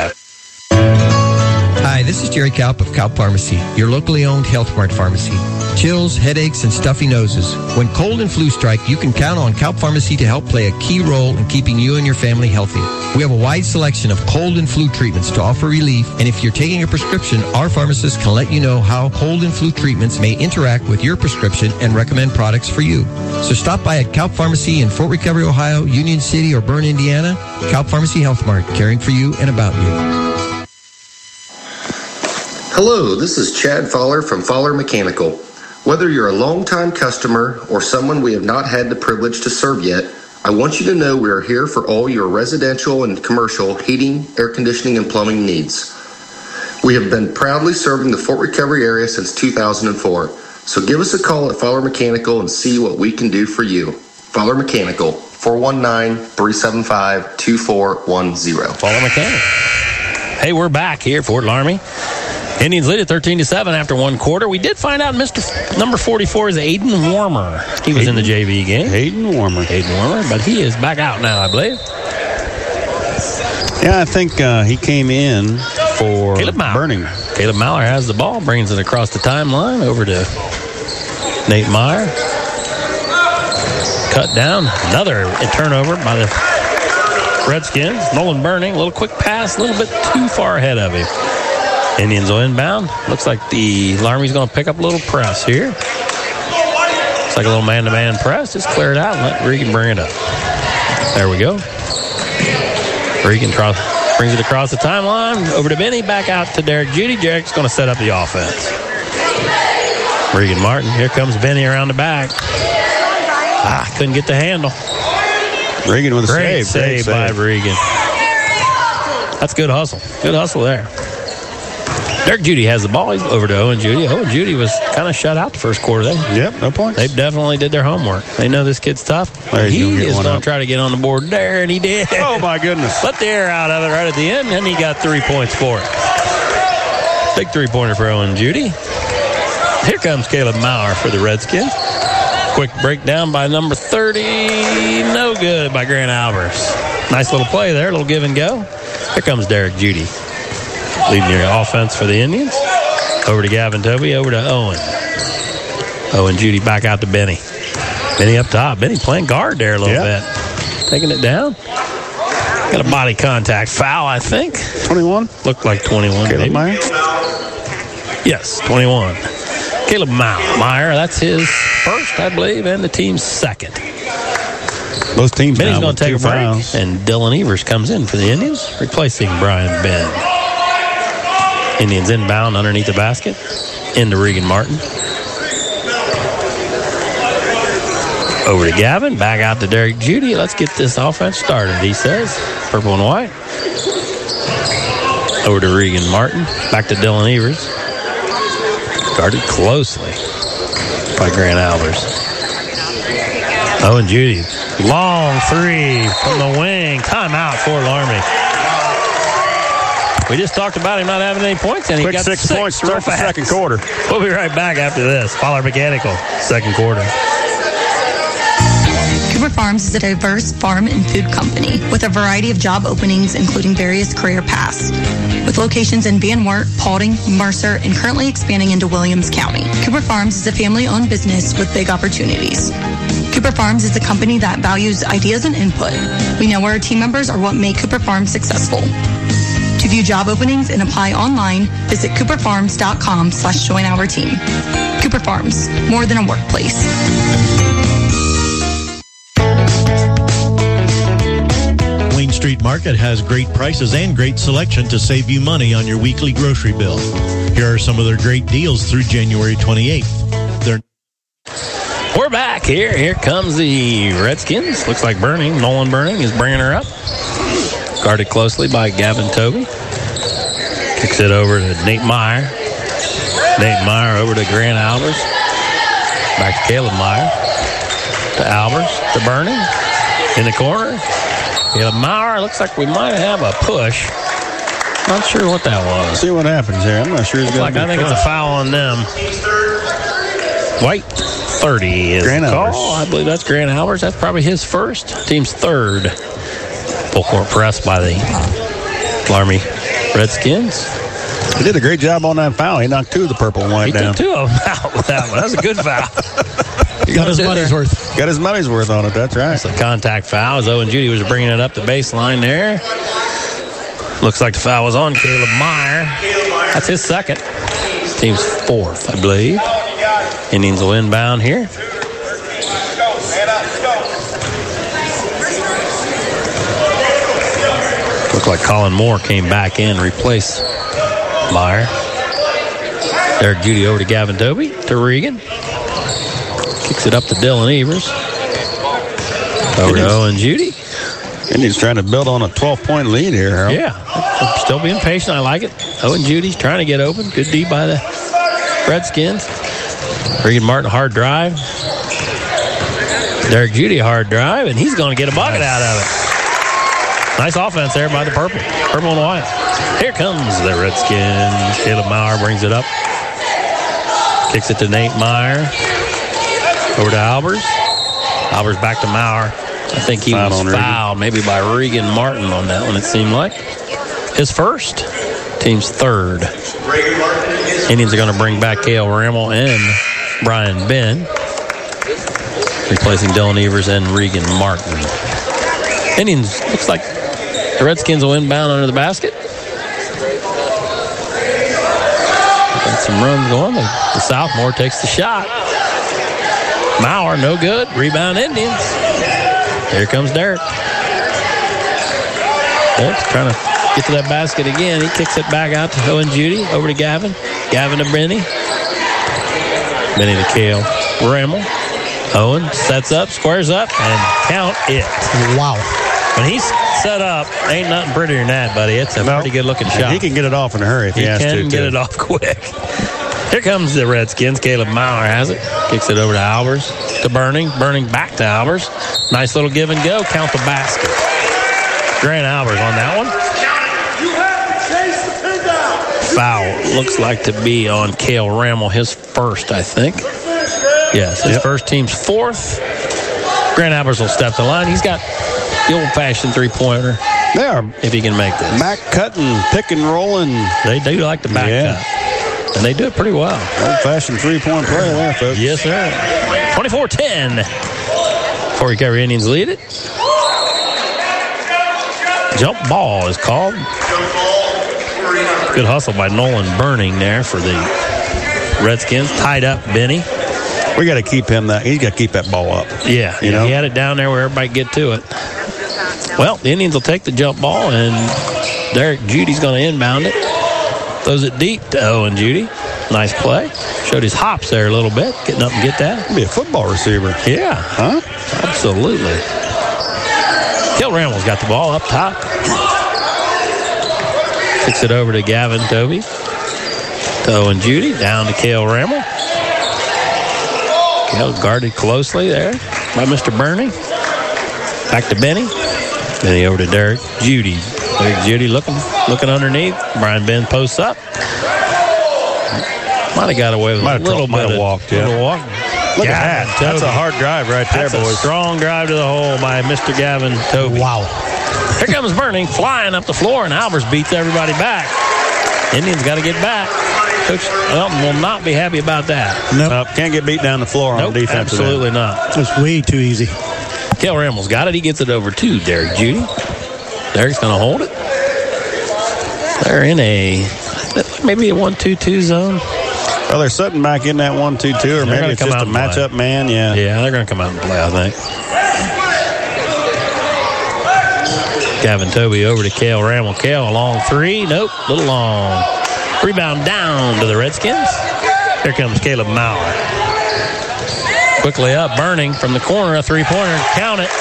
Hi, this is Jerry Kaup of Kaup Pharmacy, your locally owned Health Mart pharmacy. Chills, headaches, and stuffy noses. When cold and flu strike, you can count on Kaup Pharmacy to help play a key role in keeping you and your family healthy. We have a wide selection of cold and flu treatments to offer relief, and if you're taking a prescription, our pharmacist can let you know how cold and flu treatments may interact with your prescription and recommend products for you. So stop by at Kaup Pharmacy in Fort Recovery, Ohio, Union City, or Bern, Indiana. Kaup Pharmacy Health Mart, caring for you and about you. Hello, this is Chad Fowler from Fowler Mechanical. Whether you're a longtime customer or someone we have not had the privilege to serve yet, I want you to know we are here for all your residential and commercial heating, air conditioning, and plumbing needs. We have been proudly serving the Fort Recovery area since 2004, so give us a call at Fowler Mechanical and see what we can do for you. Fowler Mechanical, 419-375-2410. Fowler Mechanical. Hey, we're back here at Fort Laramie. Indians lead at 13-7 after one quarter. We did find out Mr. number 44 is Aiden Warmer. He was in the JV game. Aiden Warmer, but he is back out now, I believe. Yeah, I think he came in for Caleb Maurer. Burning. Caleb Maurer has the ball, brings it across the timeline over to Nate Meyer. Cut down. Another turnover by the Redskins. Nolan Burning, a little quick pass, a little bit too far ahead of him. Indians will inbound. Looks like the Laramie's going to pick up a little press here. It's like a little man-to-man press. Just clear it out and let Regan bring it up. There we go. Regan brings it across the timeline. Over to Benny. Back out to Derek Judy. Derek's going to set up the offense. Regan Martin. Here comes Benny around the back. Couldn't get the handle. Regan with a Great save. Save by Regan. That's good hustle. Good hustle there. Derek Judy has the ball. He's over to Owen Judy. Owen Judy was kind of shut out the first quarter there. Yep, no points. They definitely did their homework. They know this kid's tough. He is going to try to get on the board there, and he did. Oh, my goodness. Let the air out of it right at the end, and he got 3 points for it. Big three-pointer for Owen Judy. Here comes Caleb Maurer for the Redskins. Quick breakdown by number 30. No good by Grant Albers. Nice little play there, a little give and go. Here comes Derek Judy. Leading your offense for the Indians. Over to Gavin Toby, over to Owen. Owen Judy back out to Benny. Benny up top. Benny playing guard there a little bit. Taking it down. Got a body contact foul, I think. 21? Looked like 21. Caleb Meyer? Yes, 21. Caleb Meyer, that's his first, I believe, and the team's second. Both teams Benny's going to take a break, fouls. and Dylan Evers comes in for the Indians, replacing Brian Ben. Indians inbound underneath the basket into Regan Martin. Over to Gavin. Back out to Derek Judy. Let's get this offense started, he says. Purple and white. Over to Regan Martin. Back to Dylan Evers. Guarded closely by Grant Albers. Owen Judy. Long three from the wing. Timeout for Laramie. We just talked about him not having any points, and he got 6 points to start the second quarter. We'll be right back after this. Fowler Mechanical, second quarter. Cooper Farms is a diverse farm and food company with a variety of job openings, including various career paths. With locations in Van Wert, Paulding, Mercer, and currently expanding into Williams County. Cooper Farms is a family-owned business with big opportunities. Cooper Farms is a company that values ideas and input. We know our team members are what make Cooper Farms successful. To view job openings and apply online, visit cooperfarms.com/join our team. Cooper Farms, more than a workplace. Wayne Street Market has great prices and great selection to save you money on your weekly grocery bill. Here are some of their great deals through January 28th. We're back here. Here comes the Redskins. Looks like Nolan Burning is bringing her up. Guarded closely by Gavin Toby. Kicks it over to Nate Meyer. Nate Meyer over to Grant Albers. Back to Caleb Meyer. To Albers. To Burning. In the corner. Caleb Meyer. Looks like we might have a push. Not sure what that was. See what happens here. I'm not sure. I think it's a foul on them. White 30 is Grant the call. Albers. I believe that's Grant Albers. That's probably his first. Team's third. Full court press by the Laramie Redskins. He did a great job on that foul. He knocked two of the purple and white down. He took two of them out with that one. That's a good foul. Got his money's worth. Got his money's worth on it. That's right. It's a contact foul as Owen Judy was bringing it up the baseline there. Looks like the foul was on Caleb Meyer. That's his second. Team's fourth, I believe. Indians will inbound here. Looked like Colin Moore came back in, replaced Meyer. Derek Judy over to Gavin Toby, to Regan. Kicks it up to Dylan Evers. Over to Owen Judy. Indians trying to build on a 12-point lead here, Harold. Yeah, still being patient. I like it. Owen Judy's trying to get open. Good D by the Redskins. Regan Martin, hard drive. Derek Judy, hard drive, and he's going to get a bucket out of it. Nice offense there by the purple and white. Here comes the Redskins. Caleb Meyer brings it up. Kicks it to Nate Meyer. Over to Albers. Albers back to Meyer. I think he was fouled maybe by Regan Martin on that one, it seemed like. His first. Team's third. Indians are going to bring back Cale Rammel and Brian Ben, replacing Dylan Evers and Regan Martin. Indians, looks like the Redskins will inbound under the basket. Got some runs going. The sophomore takes the shot. Maurer, no good. Rebound Indians. Here comes Derek. Derek's trying to get to that basket again. He kicks it back out to Owen Judy. Over to Gavin. Gavin to Benny. Benny to Cale Rammel. Owen sets up, squares up, and count it. Wow. When he's set up, ain't nothing prettier than that, buddy. It's a pretty good-looking shot. He can get it off in a hurry if he has to. He can get it off quick. Here comes the Redskins. Caleb Maurer has it. Kicks it over to Albers. To Burning. Burning back to Albers. Nice little give and go. Count the basket. Grant Albers on that one. Foul looks like to be on Cale Rammel. His first, I think. Yes, his first, team's fourth. Grant Albers will step the line. He's got the old-fashioned three-pointer. They are. If he can make this. Back cutting, pick and rolling. They do like the back cut. And they do it pretty well. Old-fashioned three-point play there, folks. Yes, sir. 24-10. Fort Recovery Indians lead it. Jump ball is called. Good hustle by Nolan Burning there for the Redskins. Tied up Benny. We got to keep him that. He's got to keep that ball up. Yeah, you know? He had it down there where everybody get to it. Well, the Indians will take the jump ball, and Derek Judy's going to inbound it. Throws it deep to Owen Judy. Nice play. Showed his hops there a little bit. Getting up and get that. Be a football receiver. Yeah. Huh? Absolutely. Cale Rammel's got the ball up top. Kicks it over to Gavin Toby. To Owen Judy. Down to Cale Rammel. Cale guarded closely there by Mr. Bernie. Back to Benny. Benny over to Derek Judy. Derek Judy looking underneath. Brian Ben posts up. Might have got away with a little bit of walk. Look at that. That's a hard drive right there, boys. A strong drive to the hole by Mr. Gavin Toby. Wow. Here comes Burning, flying up the floor, and Albers beats everybody back. Indians got to get back. Coach Elton will not be happy about that. Nope. Can't get beat down the floor on defense. Absolutely not. It's way too easy. Cale Rammel's got it. He gets it over to Derek Judy. Derek's going to hold it. They're in maybe a 1-2-2 zone. Well, they're sitting back in that 1-2-2, or maybe it's just a matchup man. Yeah. Yeah, they're going to come out and play, I think. Gavin Toby over to Cale Rammel. Cale, a long three. Nope, a little long. Rebound down to the Redskins. Here comes Caleb Maurer. Quickly up, Burning from the corner, a three-pointer. Count it.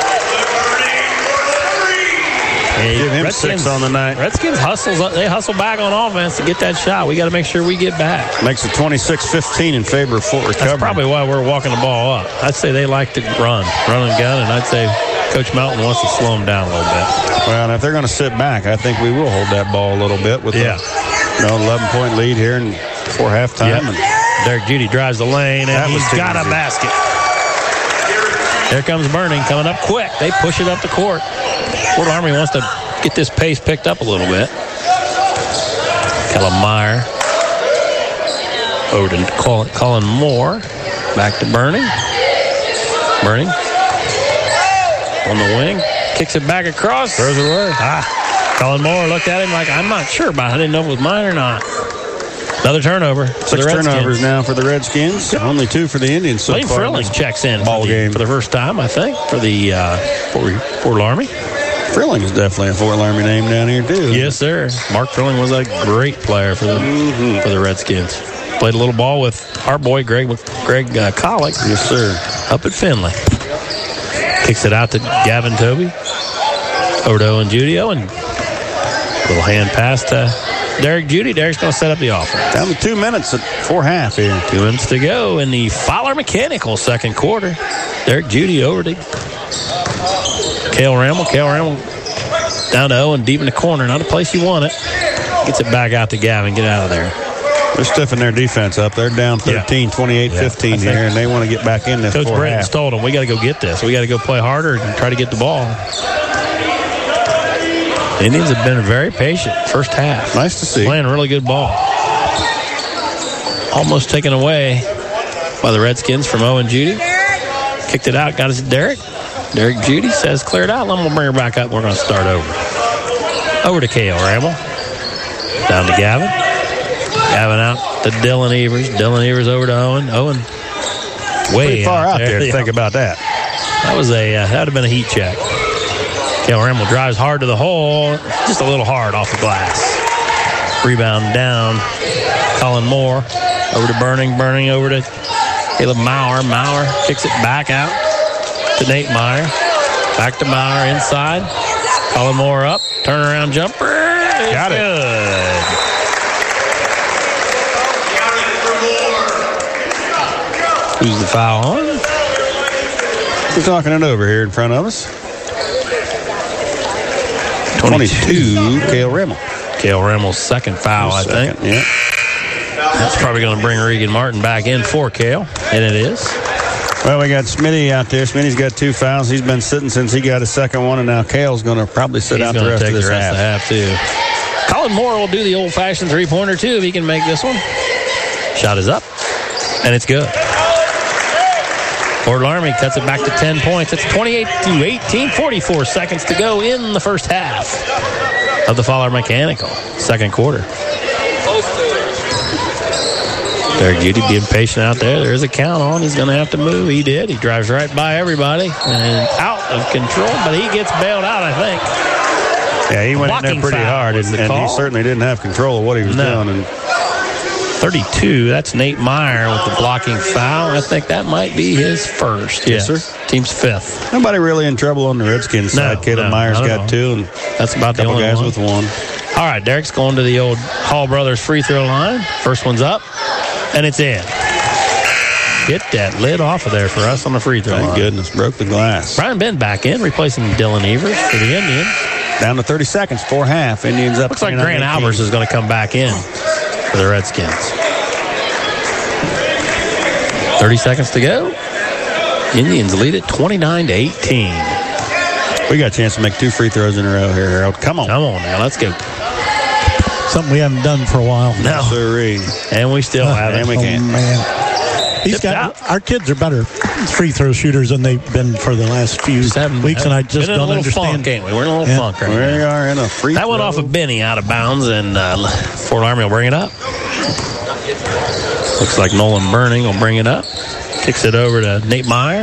Give him Redskins, 6 on the night. Redskins they hustle back on offense to get that shot. We got to make sure we get back. Makes it 26-15 in favor of Fort Recovery. That's probably why we're walking the ball up. I'd say they like to run and gun, and I'd say Coach Melton wants to slow them down a little bit. Well, and if they're going to sit back, I think we will hold that ball a little bit with the 11-point lead here before halftime. Yep. Derek Judy drives the lane, and he's got a basket. Here comes Burning, coming up quick. They push it up the court. Fort Army wants to get this pace picked up a little bit. Kellen Meyer over to Colin Moore. Back to Burning. Burning on the wing. Kicks it back across. Throws it away. Colin Moore looked at him like, I'm not sure about it. I didn't know if it was mine or not. Another turnover. 6 turnovers now for the Redskins. Yep. Only 2 for the Indians so far. Lane Frilling checks in for the first time, I think, for the Fort Army. Frilling is definitely a Fort Army name down here, too. Yes, sir. Mark Frilling was a great player for the Redskins. Played a little ball with our boy, Greg Collick. Yes, sir. Up at Finley. Kicks it out to Gavin Toby. Over to Owen Judy. Owen. Little hand pass to Derek Judy. Derek's going to set up the offense. Down to 2 minutes before half here. 2 minutes to go in the Fowler Mechanical second quarter. Derek Judy over to Cale Rammel. Cale Rammel down to Owen, deep in the corner. Not a place you want it. Gets it back out to Gavin. Get out of there. They're stiffing their defense up. They're down 13, 28-15 here, and they want to get back in this. Coach Britton's told them, we got to go get this. We got to go play harder and try to get the ball. The Indians have been very patient first half. Nice to see. Playing really good ball. Almost taken away by the Redskins from Owen Judy. Kicked it out, got it to Derek. Derek Judy says, clear it out. Let me bring her back up. We're going to start over. Over to Cale Rammel. Down to Gavin. Gavin out to Dylan Evers. Dylan Evers over to Owen. Owen way pretty far out there to think about that. That would have been a heat check. Cale Rammel drives hard to the hole. Just a little hard off the glass. Rebound down. Colin Moore over to Burning. Burning over to Caleb Maurer. Maurer kicks it back out to Nate Meyer. Back to Maurer inside. Colin Moore up. Turnaround jumper. Got it. Good. Who's the foul on? We're talking it over here in front of us. 22, Cale Rammel. Cale Rammel's second foul, I think. Yeah. That's probably going to bring Regan Martin back in for Cale, and it is. Well, we got Smitty out there. Smitty's got 2 fouls. He's been sitting since he got his second one, and now Cale's going to probably sit out the rest of this half. Too. Colin Moore will do the old-fashioned three-pointer, too, if he can make this one. Shot is up, and it's good. Fort Army cuts it back to 10 points. It's 28-18, 44 seconds to go in the first half of the Fowler Mechanical second quarter. Derek Judy being patient out there. There's a count on. He's going to have to move. He did. He drives right by everybody and out of control, but he gets bailed out, I think. Yeah, he went in there pretty hard, and he certainly didn't have control of what he was doing. And 32. That's Nate Meyer with the blocking foul. I think that might be his first. Yes, sir. Team's fifth. Nobody really in trouble on the Redskins side. Caleb Myers got 2, and that's about the only guys one. with 1. All right, Derek's going to the old Hall Brothers free throw line. First one's up, and it's in. Get that lid off of there for us on the free throw line. Thank goodness, broke the glass. Brian Ben back in, replacing Dylan Evers for the Indians. Down to 30 seconds, 4 half. Indians up. Looks like Grant Albers is going to come back in for the Redskins. 30 seconds to go. Indians lead it 29-18. We got a chance to make 2 free throws in a row here, Harold. Come on now, let's go. Something we haven't done for a while. No, sirree. And we still haven't. And we can't. Man. Our kids are better free throw shooters than they've been for the last few weeks, and I just don't understand. Funk, ain't we? We're in a little funk right now. We are in a free That went off of Benny out of bounds, and Fort Laramie will bring it up. Looks like Nolan Burning will bring it up. Kicks it over to Nate Meyer.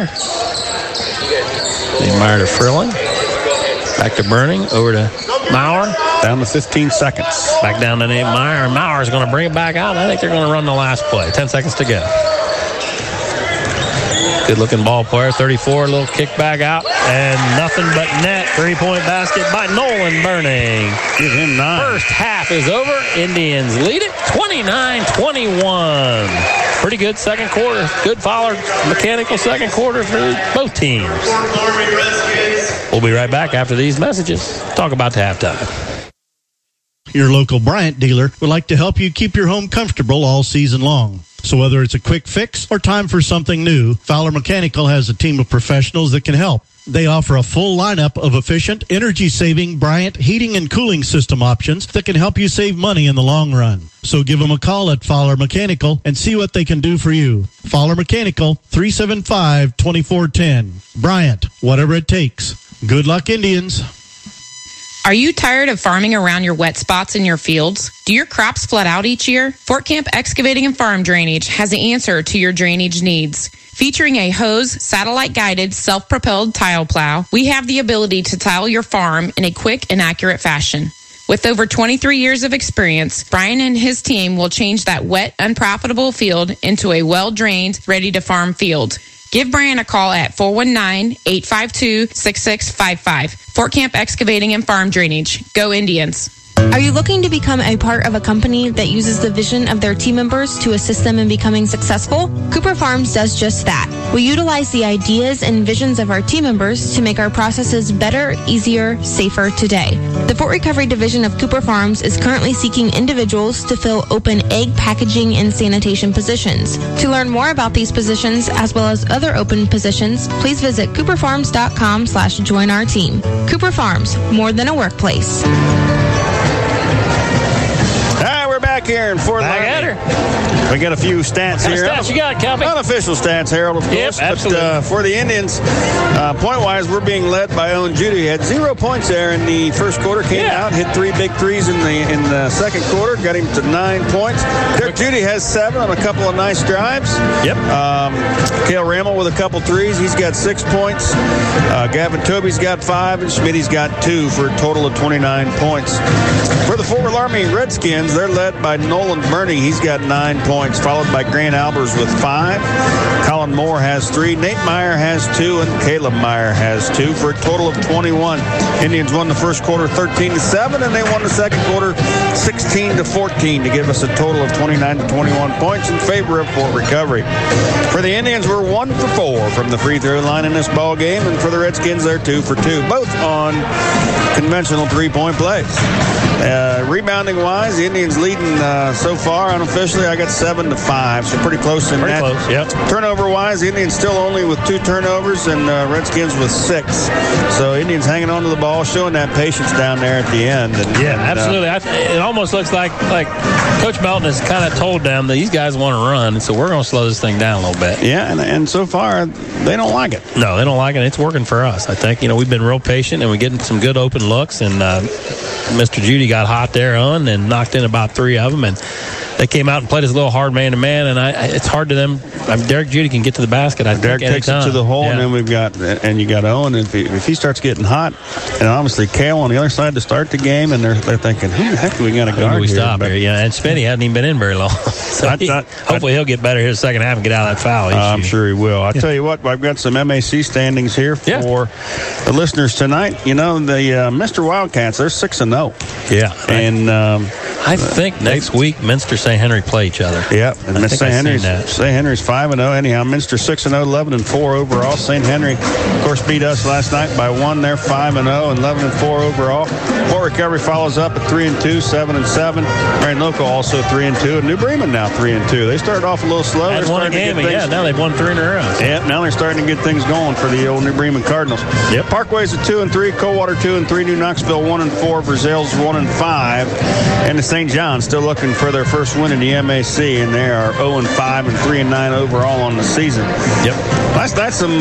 Nate Meyer to Frilling. Back to Burning. Over to Maurer. Down to 15 seconds. Back down to Nate Meyer. And Mauer's going to bring it back out. I think they're going to run the last play. 10 seconds to go. Good-looking ball player. 34. A little kick back out. And nothing but net. 3-point basket by Nolan Burning. Give him 9. First half is over. Indians lead it 29-21. Pretty good second quarter. Good Fowler Mechanical second quarter for both teams. We'll be right back after these messages. Talk about the halftime. Your local Bryant dealer would like to help you keep your home comfortable all season long. So whether it's a quick fix or time for something new, Fowler Mechanical has a team of professionals that can help. They offer a full lineup of efficient, energy-saving Bryant heating and cooling system options that can help you save money in the long run. So give them a call at Fowler Mechanical and see what they can do for you. Fowler Mechanical, 375-2410. Bryant, whatever it takes. Good luck, Indians. Are you tired of farming around your wet spots in your fields? Do your crops flood out each year? Fort Camp Excavating and Farm Drainage has the answer to your drainage needs. Featuring a hose, satellite-guided, self-propelled tile plow, we have the ability to tile your farm in a quick and accurate fashion. With over 23 years of experience, Brian and his team will change that wet, unprofitable field into a well-drained, ready-to-farm field. Give Brian a call at 419-852-6655. Fort Camp Excavating and Farm Drainage. Go Indians. Are you looking to become a part of a company that uses the vision of their team members to assist them in becoming successful? Cooper Farms does just that. We utilize the ideas and visions of our team members to make our processes better, easier, safer today. The Fort Recovery Division of Cooper Farms is currently seeking individuals to fill open egg packaging and sanitation positions. To learn more about these positions, as well as other open positions, please visit cooperfarms.com/join our team. Cooper Farms, more than a workplace. We're back here in Fort Laramie. We got a few stats here. What stats you got, Kelby? Unofficial stats, Harold, of course. Yep, absolutely. But, for the Indians, point-wise, we're being led by Owen Judy. He had 0 points there in the first quarter. Came out, hit 3 big threes in the second quarter. Got him to 9 points. Derek Judy has 7 on a couple of nice drives. Yep. Cale Rammel with a couple threes. He's got 6 points. Gavin Toby's got 5, and Schmitty's got 2 for a total of 29 points. For the Fort Laramie Redskins, they're led by Nolan Burning. He's got 9 points, followed by Grant Albers with 5. Colin Moore has 3. Nate Meyer has 2, and Caleb Meyer has 2 for a total of 21. Indians won the first quarter 13-7, and they won the second quarter 16-14 to give us a total of 29-21 points in favor of Fort Recovery. For the Indians, we're 1 for 4 from the free throw line in this ball game, and for the Redskins, they're 2 for 2, both on conventional 3-point plays. Rebounding-wise, the Indians leading so far unofficially. I got 7-5, so pretty close in that. Pretty close, yep. Turnover-wise, the Indians still only with 2 turnovers, and Redskins with 6. So Indians hanging on to the ball, showing that patience down there at the end. Absolutely. It almost looks like Coach Melton has kind of told them that these guys want to run, so we're going to slow this thing down a little bit. Yeah, and so far, they don't like it. No, they don't like it. It's working for us. I think, we've been real patient, and we're getting some good open looks, and Mr. Judy got hot there and knocked in about 3 of them, and they came out and played as a little hard man-to-man, and it's hard to them. Derek Judy can get to the basket. Derek takes it to the hole, and then you got Owen. If he starts getting hot, and obviously Kale on the other side to start the game, and they're thinking, who the heck do we got to guard we here? Stop here? Yeah, and Spenny hasn't even been in very long. So hopefully he'll get better here in the second half and get out of that foul issue. I'm sure he will. I'll tell you what, I've got some MAC standings here for the listeners tonight. You know, the Minster Wildcats, they're 6-0. Yeah. And I think next week Minster St. Henry play each other. Yeah, and St. Henry's 5-0. Anyhow, Minster 6-0, 11-4 overall. St. Henry, of course, beat us last night by 1. They're 5-0 and 11-4 overall. Fort Recovery follows up at 3-2, 7-7. Marion Local also 3-2, and New Bremen now 3-2. They started off a little slow. Had won a game, now they've won 3 in a row. Yeah, now they're starting to get things going for the old New Bremen Cardinals. Yep. Parkway's at 2-3, Coldwater 2-3, New Knoxville 1-4, Brazil's 1-5, and the St. John's still looking for their first win in the MAC, and they are 0-5 and 3-9 overall on the season. Yep. That's some.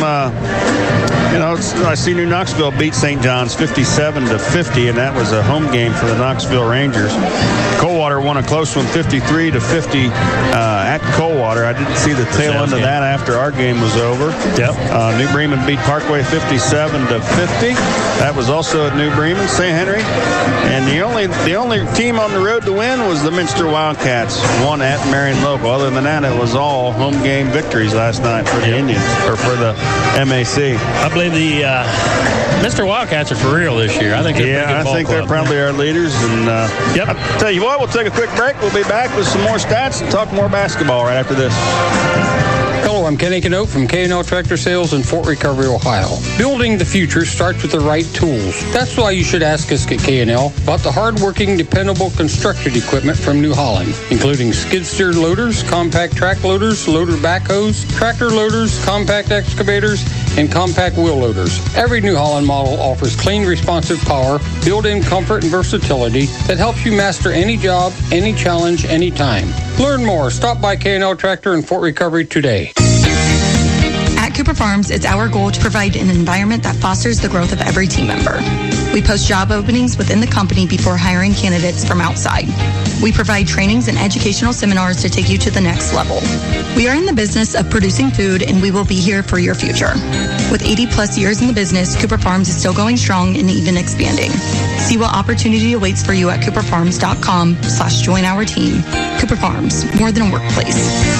I see New Knoxville beat St. John's 57-50, and that was a home game for the Knoxville Rangers. Coldwater won a close one, 53-50 at Coldwater. I didn't see the tail end of that after our game was over. Yep. New Bremen beat Parkway 57-50. That was also at New Bremen. St. Henry, and the only team on the road to win was the Minster Wildcats. Won at Marion Local. Other than that, it was all home game victories last night for the Indians, or for the MAC. I believe the Mr. Wildcats are for real this year. I think they're probably our leaders. And I'll tell you what, we'll take a quick break. We'll be back with some more stats and talk more basketball right after this. Hello, I'm Kenny Canote from K&L Tractor Sales in Fort Recovery, Ohio. Building the future starts with the right tools. That's why you should ask us at K&L about the hard-working, dependable construction equipment from New Holland, including skid-steer loaders, compact track loaders, loader backhoes, tractor loaders, compact excavators, and compact wheel loaders. Every New Holland model offers clean, responsive power, built-in comfort and versatility that helps you master any job, any challenge, anytime. Learn more. Stop by K&L Tractor in Fort Recovery today. At Cooper Farms, it's our goal to provide an environment that fosters the growth of every team member. We post job openings within the company before hiring candidates from outside. We provide trainings and educational seminars to take you to the next level. We are in the business of producing food, and we will be here for your future. With 80-plus years in the business, Cooper Farms is still going strong and even expanding. See what opportunity awaits for you at cooperfarms.com/join our team. Cooper Farms, more than a workplace.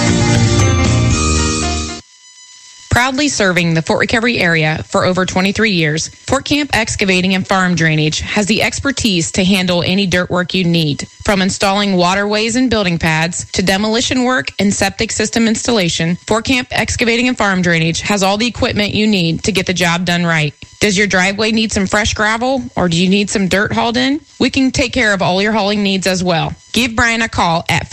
Proudly serving the Fort Recovery area for over 23 years, Fort Camp Excavating and Farm Drainage has the expertise to handle any dirt work you need. From installing waterways and building pads to demolition work and septic system installation, Fort Camp Excavating and Farm Drainage has all the equipment you need to get the job done right. Does your driveway need some fresh gravel, or do you need some dirt hauled in? We can take care of all your hauling needs as well. Give Brian a call at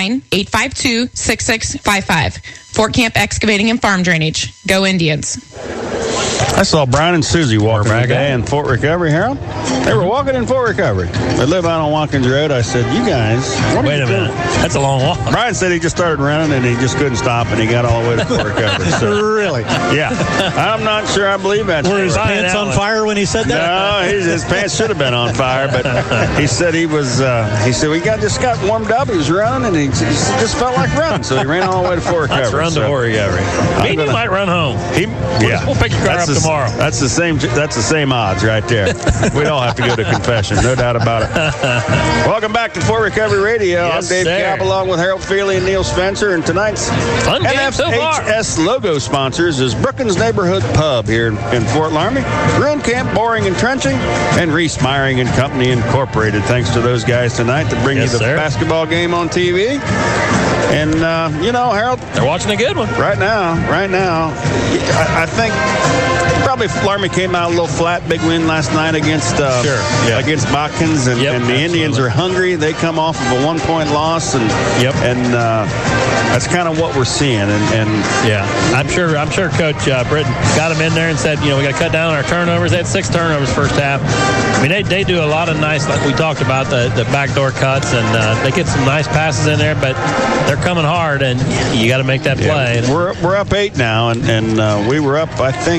419-852-6655. Fort Camp Excavating and Farm Drainage. Go Indians. I saw Brian and Susie walking today in Fort Recovery, Harold. They were walking in Fort Recovery. They live out on Watkins Road. I said, you guys, wait a minute. That's a long walk. Brian said he just started running and he just couldn't stop, and he got all the way to Fort Recovery. So, really? Yeah. I'm not sure I believe that. Were his pants on fire when he said that? No, his pants should have been on fire, but he said he said we just got warmed up. He was running, and he just felt like running, so he ran all the way to Fort Recovery. Let's run to Fort Recovery. He might run home. We'll pick your car up tomorrow. That's the same odds right there. We'd all have to go to confession, no doubt about it. Welcome back to Fort Recovery Radio. Yes, I'm Dave Cobb, along with Harold Feely and Neil Spencer, and tonight's NFHS logo sponsors is Brookins Neighborhood Pub here in Fort Laramie, Ruin Camp Boring and Trenching, and Reese Myring and Company Incorporated. Thanks to those guys tonight to bring you the basketball game on TV. And, Harold, they're watching a good one. Right now, I think probably Laramie came out a little flat. Big win last night against Botkins, and the Indians are hungry. They come off of a 1-point loss, and that's kind of what we're seeing. And I'm sure Coach Britton got them in there and said, we got to cut down on our turnovers. They had 6 turnovers first half. I mean, they do a lot of nice, like we talked about, the backdoor cuts, and they get some nice passes in there, but they're coming hard, and you got to make that play. We're up 8 now, and we were up, I think,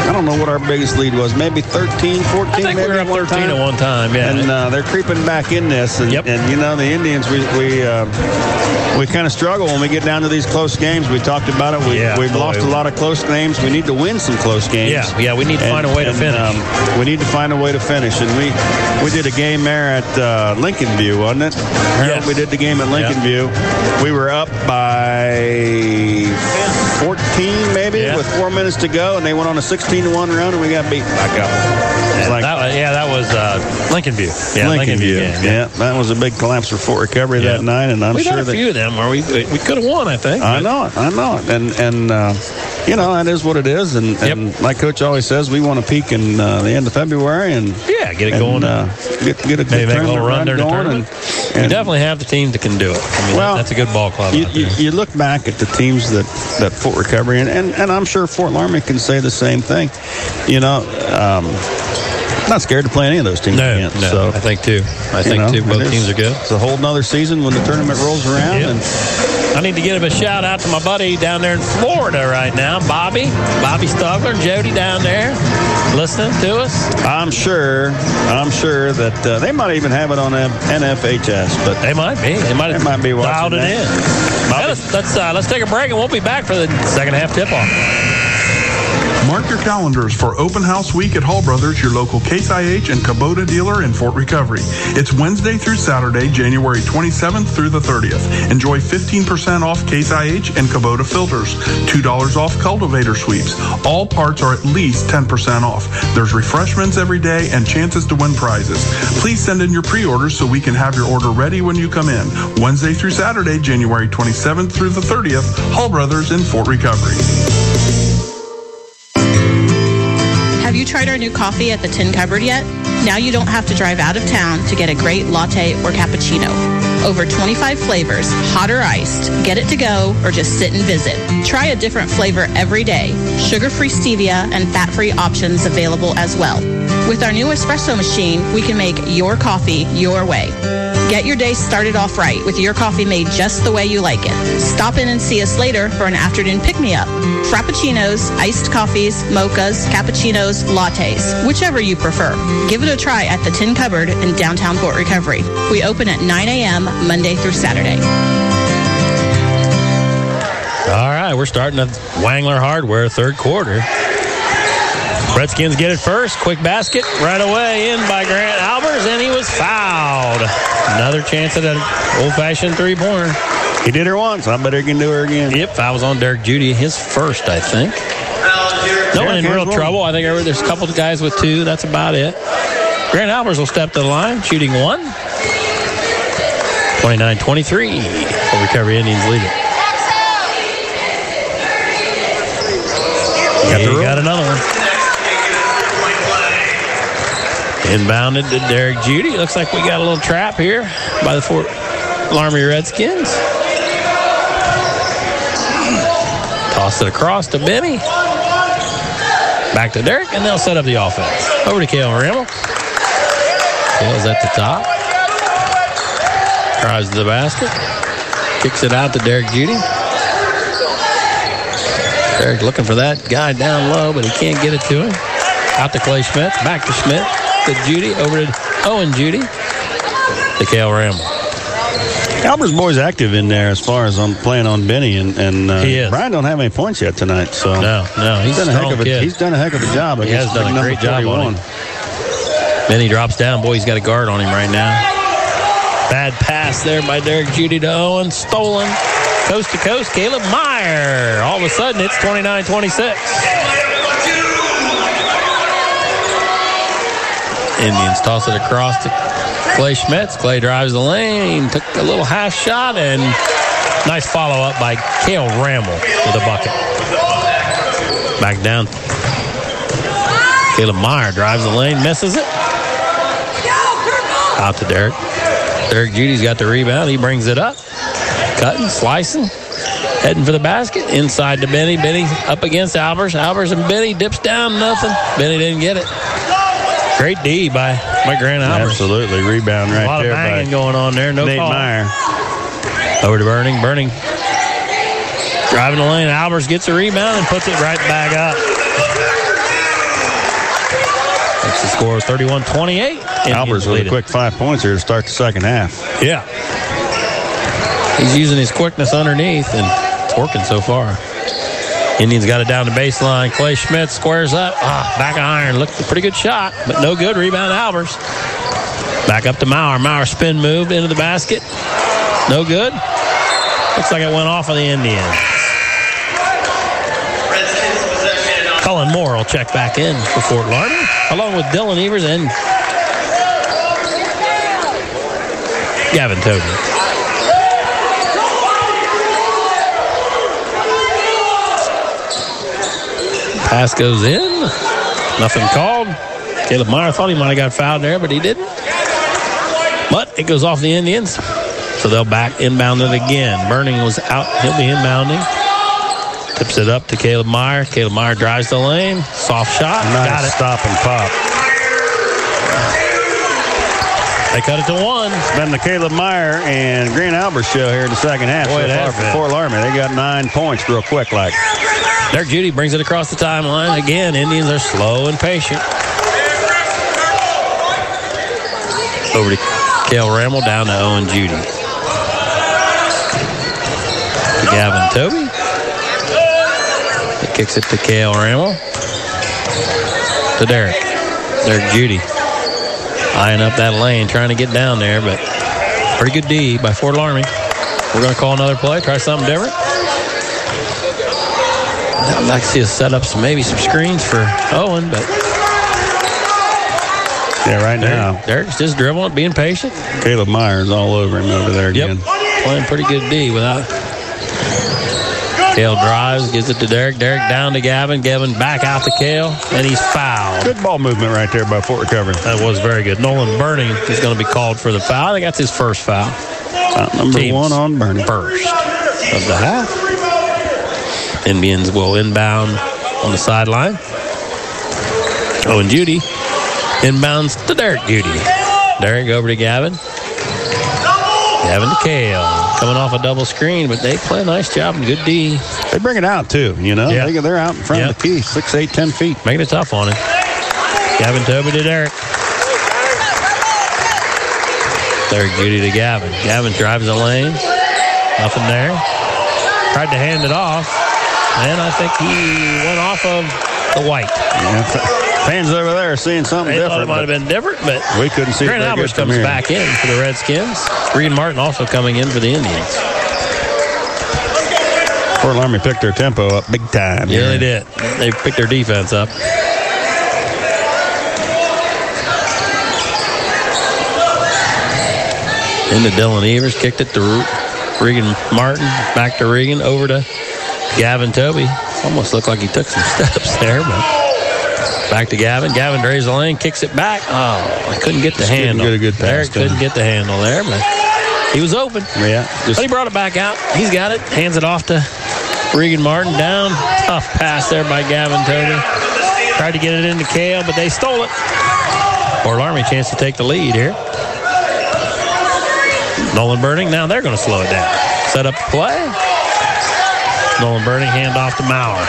I don't know what our biggest lead was. Maybe 13, 14. I think maybe we were up 13 at one time. Yeah, and they're creeping back in this. And, and you know, the Indians, we kind of struggle when we get down to these close games. We talked about it. We've lost a lot of close games. We need to win some close games. Yeah. We need to find a way to finish. We need to find a way to finish. And we did a game there at Lincoln View, wasn't it? Harold, we did the game at Lincoln View. We were up by 14 maybe with 4 minutes to go, and they went on a 16-1 run, and we got beat back up. That was Lincoln View. Yeah, Lincoln View. Yeah, that was a big collapse for Fort Recovery that night, and I'm sure that a few of them where we could have won. I think. I know it, and you know, that is what it is. And like Coach always says, we want to peak in the end of February and get it going. Get a good run during the tournament. We definitely have the teams that can do it. I mean, that's a good ball club. You look back at the teams that Fort Recovery and I'm sure Fort Laramie can say the same thing. You know, not scared to play any of those teams again. No, so, I think too. Both teams are good. It's a whole nother season when the tournament rolls around. Yep. And I need to give a shout out to my buddy down there in Florida right now, Bobby Stugler, Jody down there listening to us. I'm sure that they might even have it on NFHS, but they might be. They might be watching it in. Let's take a break and we'll be back for the second half tip-off. Mark your calendars for Open House Week at Hall Brothers, your local Case IH and Kubota dealer in Fort Recovery. It's Wednesday through Saturday, January 27th through the 30th. Enjoy 15% off Case IH and Kubota filters, $2 off cultivator sweeps. All parts are at least 10% off. There's refreshments every day and chances to win prizes. Please send in your pre-orders so we can have your order ready when you come in. Wednesday through Saturday, January 27th through the 30th, Hall Brothers in Fort Recovery. Have you tried our new coffee at the Tin Cupboard yet? Now you don't have to drive out of town to get a great latte or cappuccino. Over 25 flavors, hot or iced. Get it to go or just sit and visit. Try a different flavor every day. Sugar-free stevia and fat-free options available as well. With our new espresso machine, we can make your coffee your way. Get your day started off right with your coffee made just the way you like it. Stop in and see us later for an afternoon pick-me-up. Frappuccinos, iced coffees, mochas, cappuccinos, lattes, whichever you prefer. Give it a try at the Tin Cupboard in downtown Fort Recovery. We open at 9 a.m. Monday through Saturday. All right, we're starting at Wangler Hardware, third quarter. Redskins get it first. Quick basket right away in by Grant Albers, and he was fouled. Another chance at an old-fashioned three-pointer. He did her once. I bet he can do her again. Yep, foul was on Derek Judy, his first, I think. No one in real trouble. I think there's a couple of guys with two. That's about it. Grant Albers will step to the line, shooting one. 29-23. Fort Recovery Indians lead it. Got another one. Inbounded to Derek Judy. Looks like we got a little trap here by the Fort Laramie Redskins. Toss it across to Benny. Back to Derek, and they'll set up the offense. Over to Cale Rimmel. Cale's at the top. Drives to the basket. Kicks it out to Derek Judy. Derek looking for that guy down low, but he can't get it to him. Out to Clay Schmitz. Back to Schmidt. To Judy, over to Owen Judy, to Cale Rimmel. Albert's boy's active in there as far as on playing on Benny, and he is. Brian don't have any points yet tonight, so no, he's done a heck of a job. He has done a great job on him. Benny drops down. Boy, he's got a guard on him right now. Bad pass there by Derek Judy to Owen. Stolen. Coast to coast, Caleb Meyer. All of a sudden, it's 29-26. Indians toss it across to Clay Schmitz. Clay drives the lane, took a little half shot, and nice follow-up by Cale Rimmel with a bucket. Back down. Caleb Meyer drives the lane, misses it. Out to Derek. Derek Judy's got the rebound. He brings it up. Cutting, slicing, heading for the basket. Inside to Benny. Benny up against Albers. Albers and Benny dips down, nothing. Benny didn't get it. Great D by Grant Albers. Absolutely. Rebound right there. A lot of banging going on there. No Nate call. Meyer. Over to Burning. Burning. Driving the lane. Albers gets a rebound and puts it right back up. That's the score, 31-28. Albers with a quick 5 points here to start the second half. Yeah. He's using his quickness underneath, and it's working so far. Indians got it down the baseline. Clay Schmidt squares up. Back of iron. Looked a pretty good shot, but no good. Rebound Albers. Back up to Maurer. Maurer spin move into the basket. No good. Looks like it went off of the Indians. Cullen Moore will check back in for Fort Laramie, along with Dylan Evers and Gavin Toby. Pass goes in. Nothing called. Caleb Meyer thought he might have got fouled there, but he didn't. But it goes off the Indians. So they'll back inbound it again. Burning was out. He'll be inbounding. Tips it up to Caleb Meyer. Caleb Meyer drives the lane. Soft shot. Nice. Got it. Stop and pop. They cut it to 1. It's been the Caleb Meyer and Grant Albers show here in the second half. Boy, so far for Fort Laramie. They got 9 points real quick like. Derek Judy brings it across the timeline. Again, Indians are slow and patient. Over to Cale Ramel, down to Owen Judy. To Gavin Toby. He kicks it to Cale Ramel. To Derek. Derek Judy. Eyeing up that lane, trying to get down there, but pretty good D by Fort Laramie. We're going to call another play, try something different. I'd like to see us set up maybe some screens for Owen, but yeah, right now Derek's just dribbling it, being patient. Caleb Myers all over him over there again. Yep, playing pretty good D without. Cale drives, gives it to Derek. Derek down to Gavin. Gavin back out to Cale, and he's fouled. Good ball movement right there by Fort Recovery. That was very good. Nolan Burning is going to be called for the foul. I think that's his first foul. Number Teams 1 on Burning. First of the half. Indians will inbound on the sideline. Owen Judy inbounds to Derek Judy. Derek over to Gavin. Gavin to Cale. Coming off a double screen, but they play a nice job and good D. They bring it out, too, you know. Yeah. They're out in front of the key, 6'8", 10 feet. Making it tough on him. Gavin Toby to Derek. Derek Judy to Gavin. Gavin drives the lane. Nothing there. Tried to hand it off. And I think he went off of the white. Yeah, fans over there are seeing something different. Thought it might have been different, but we couldn't see it. Grant Albers comes back in for the Redskins. Reed Martin also coming in for the Indians. Fort Laramie picked their tempo up big time. Yeah, they did. They picked their defense up. Into Dylan Evers, kicked it to Regan Martin, back to Regan, over to Gavin Toby. Almost looked like he took some steps there, but back to Gavin. Gavin draws the lane, kicks it back. Oh, I couldn't get the handle. Get a good pass. Derek couldn't get the handle there, but he was open. Yeah. But he brought it back out. He's got it. Hands it off to Regan Martin. Down. Tough pass there by Gavin Toby. Tried to get it into Cale, but they stole it. Fort Laramie chance to take the lead here. Nolan Burning. Now they're going to slow it down. Set up the play. Nolan Burning, hand off to Maurer.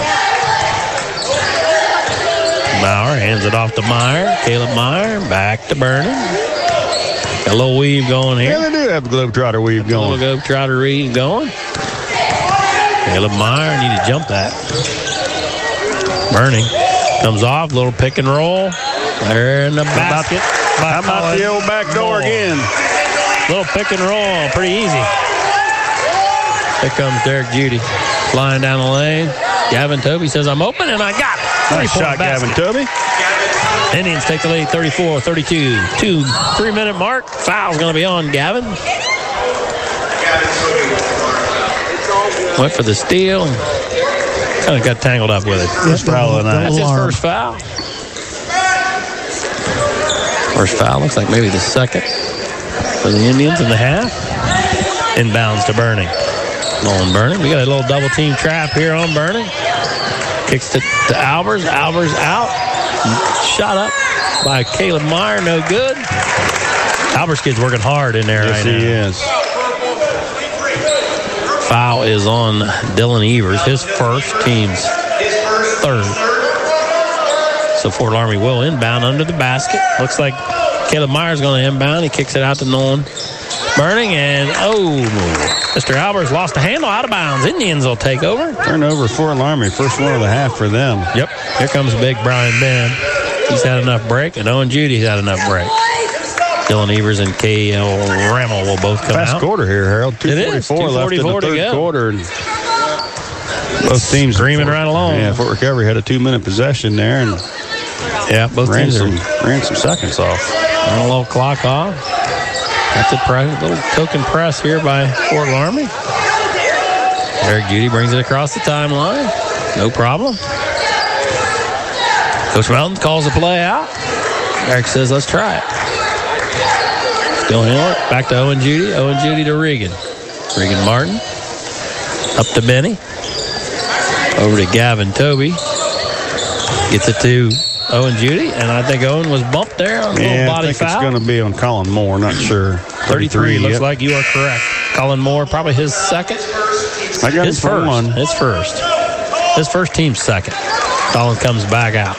Maurer hands it off to Meyer. Caleb Meyer, back to Burning. Got a little weave going here. Yeah, they do have the Globetrotter weave going. A little Globetrotter weave going. Caleb Meyer, need to jump that. Burning. Comes off, little pick and roll. There in the basket. How about the old back door again? Little pick and roll, pretty easy. Here comes Derek Judy, flying down the lane. Gavin Toby says, I'm open, and I got it. Nice shot, Gavin Toby. Indians take the lead, 34-32. 3-minute mark. Foul's going to be on Gavin. Went for the steal. Kind of got tangled up with it. First foul of the night. That's his first foul. First foul, looks like maybe the second for the Indians in the half. Inbounds to Burning. Nolan Burning. We got a little double team trap here on Burning. Kicks it to Albers. Albers out. Shot up by Caleb Meyer. No good. Albers kid's working hard in there right now. Yes, he is. Foul is on Dylan Evers. His first, team's third. So Fort Laramie will inbound under the basket. Looks like Caleb Myers going to inbound. He kicks it out to Nolan Burning, and Mr. Albers lost the handle, out of bounds. Indians will take over. Turnover Fort Laramie, first one of the half for them. Yep, here comes big Brian Ben. He's had enough break, and Owen Judy's had enough break. Dylan Evers and K.L. Rammel will both come out. Fast quarter here, Harold. 2:44 left in the third quarter. And both teams screaming right along. Yeah, Fort Recovery had a 2-minute possession there, and both teams ran some seconds off. And a little clock off. That's a little token press here by Fort Laramie. Eric Judy brings it across the timeline. No problem. Coach Melton calls the play out. Eric says, let's try it. Still handle it. Back to Owen Judy. Owen Judy to Regan. Regan Martin. Up to Benny. Over to Gavin Toby. Gets it to Owen Judy, and I think Owen was bumped there on a little body foul. I think it's going to be on Colin Moore, not sure. 33 looks like you are correct. Colin Moore, probably his second. I got his first one. His first. His first team's second. Colin comes back out.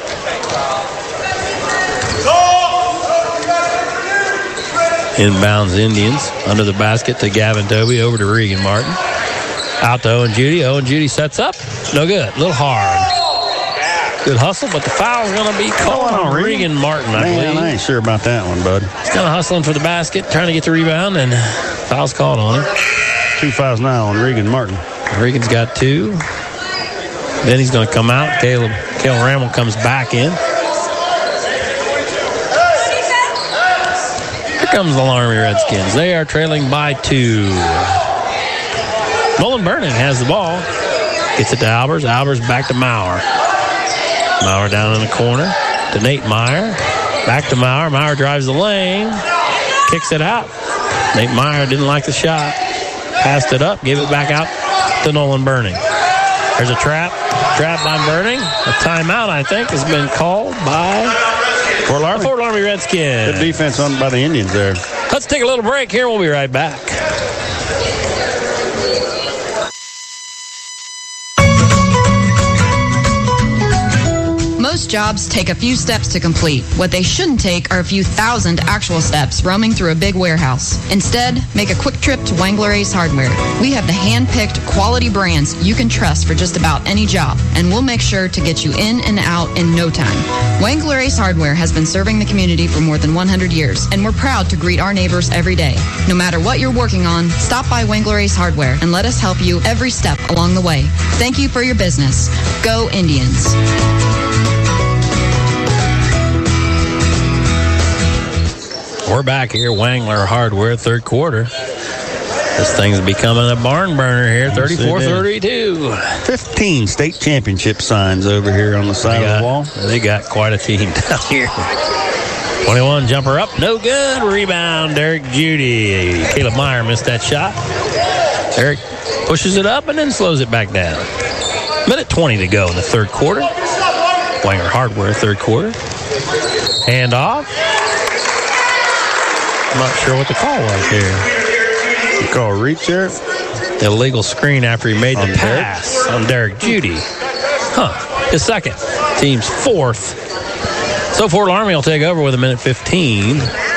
Inbounds Indians under the basket to Gavin Toby, over to Regan Martin. Out to Owen Judy. Owen Judy sets up. No good. A little hard. Good hustle, but the foul is going to be called on Regan Martin, I believe. I ain't sure about that one, bud. He's kind of hustling for the basket, trying to get the rebound, and foul's called on him. 2 fouls now on Regan Martin. Regan's got 2. Then he's going to come out. Caleb Rammel comes back in. Here comes the Laramie Redskins. They are trailing by 2. Nolan Burning has the ball. Gets it to Albers. Albers back to Maurer. Maurer down in the corner to Nate Meyer. Back to Maurer. Maurer drives the lane. Kicks it out. Nate Meyer didn't like the shot. Passed it up. Gave it back out to Nolan Burning. There's a trap. Trap by Burning. A timeout, I think, has been called by Fort Laramie Redskins. Good defense by the Indians there. Let's take a little break here. We'll be right back. Most jobs take a few steps to complete. What they shouldn't take are a few thousand actual steps roaming through a big warehouse. Instead, make a quick trip to Wangler Ace Hardware. We have the hand-picked quality brands you can trust for just about any job, and we'll make sure to get you in and out in no time. Wangler Ace Hardware has been serving the community for more than 100 years, and we're proud to greet our neighbors every day. No matter what you're working on, stop by Wangler Ace Hardware and let us help you every step along the way. Thank you for your business. Go Indians. We're back here, Wangler Hardware, third quarter. This thing's becoming a barn burner here, 34-32. 15 state championship signs over here on the side of the wall. They got quite a team down here. 21 jumper up, no good. Rebound, Derek Judy. Caleb Meyer missed that shot. Eric pushes it up and then slows it back down. Minute 20 to go in the third quarter. Wangler Hardware, third quarter. Hand off. I'm not sure what the call was here. You call a reach there? Illegal screen after he made the pass on Derek Judy. His second. Team's fourth. So Fort Laramie will take over with a minute 15.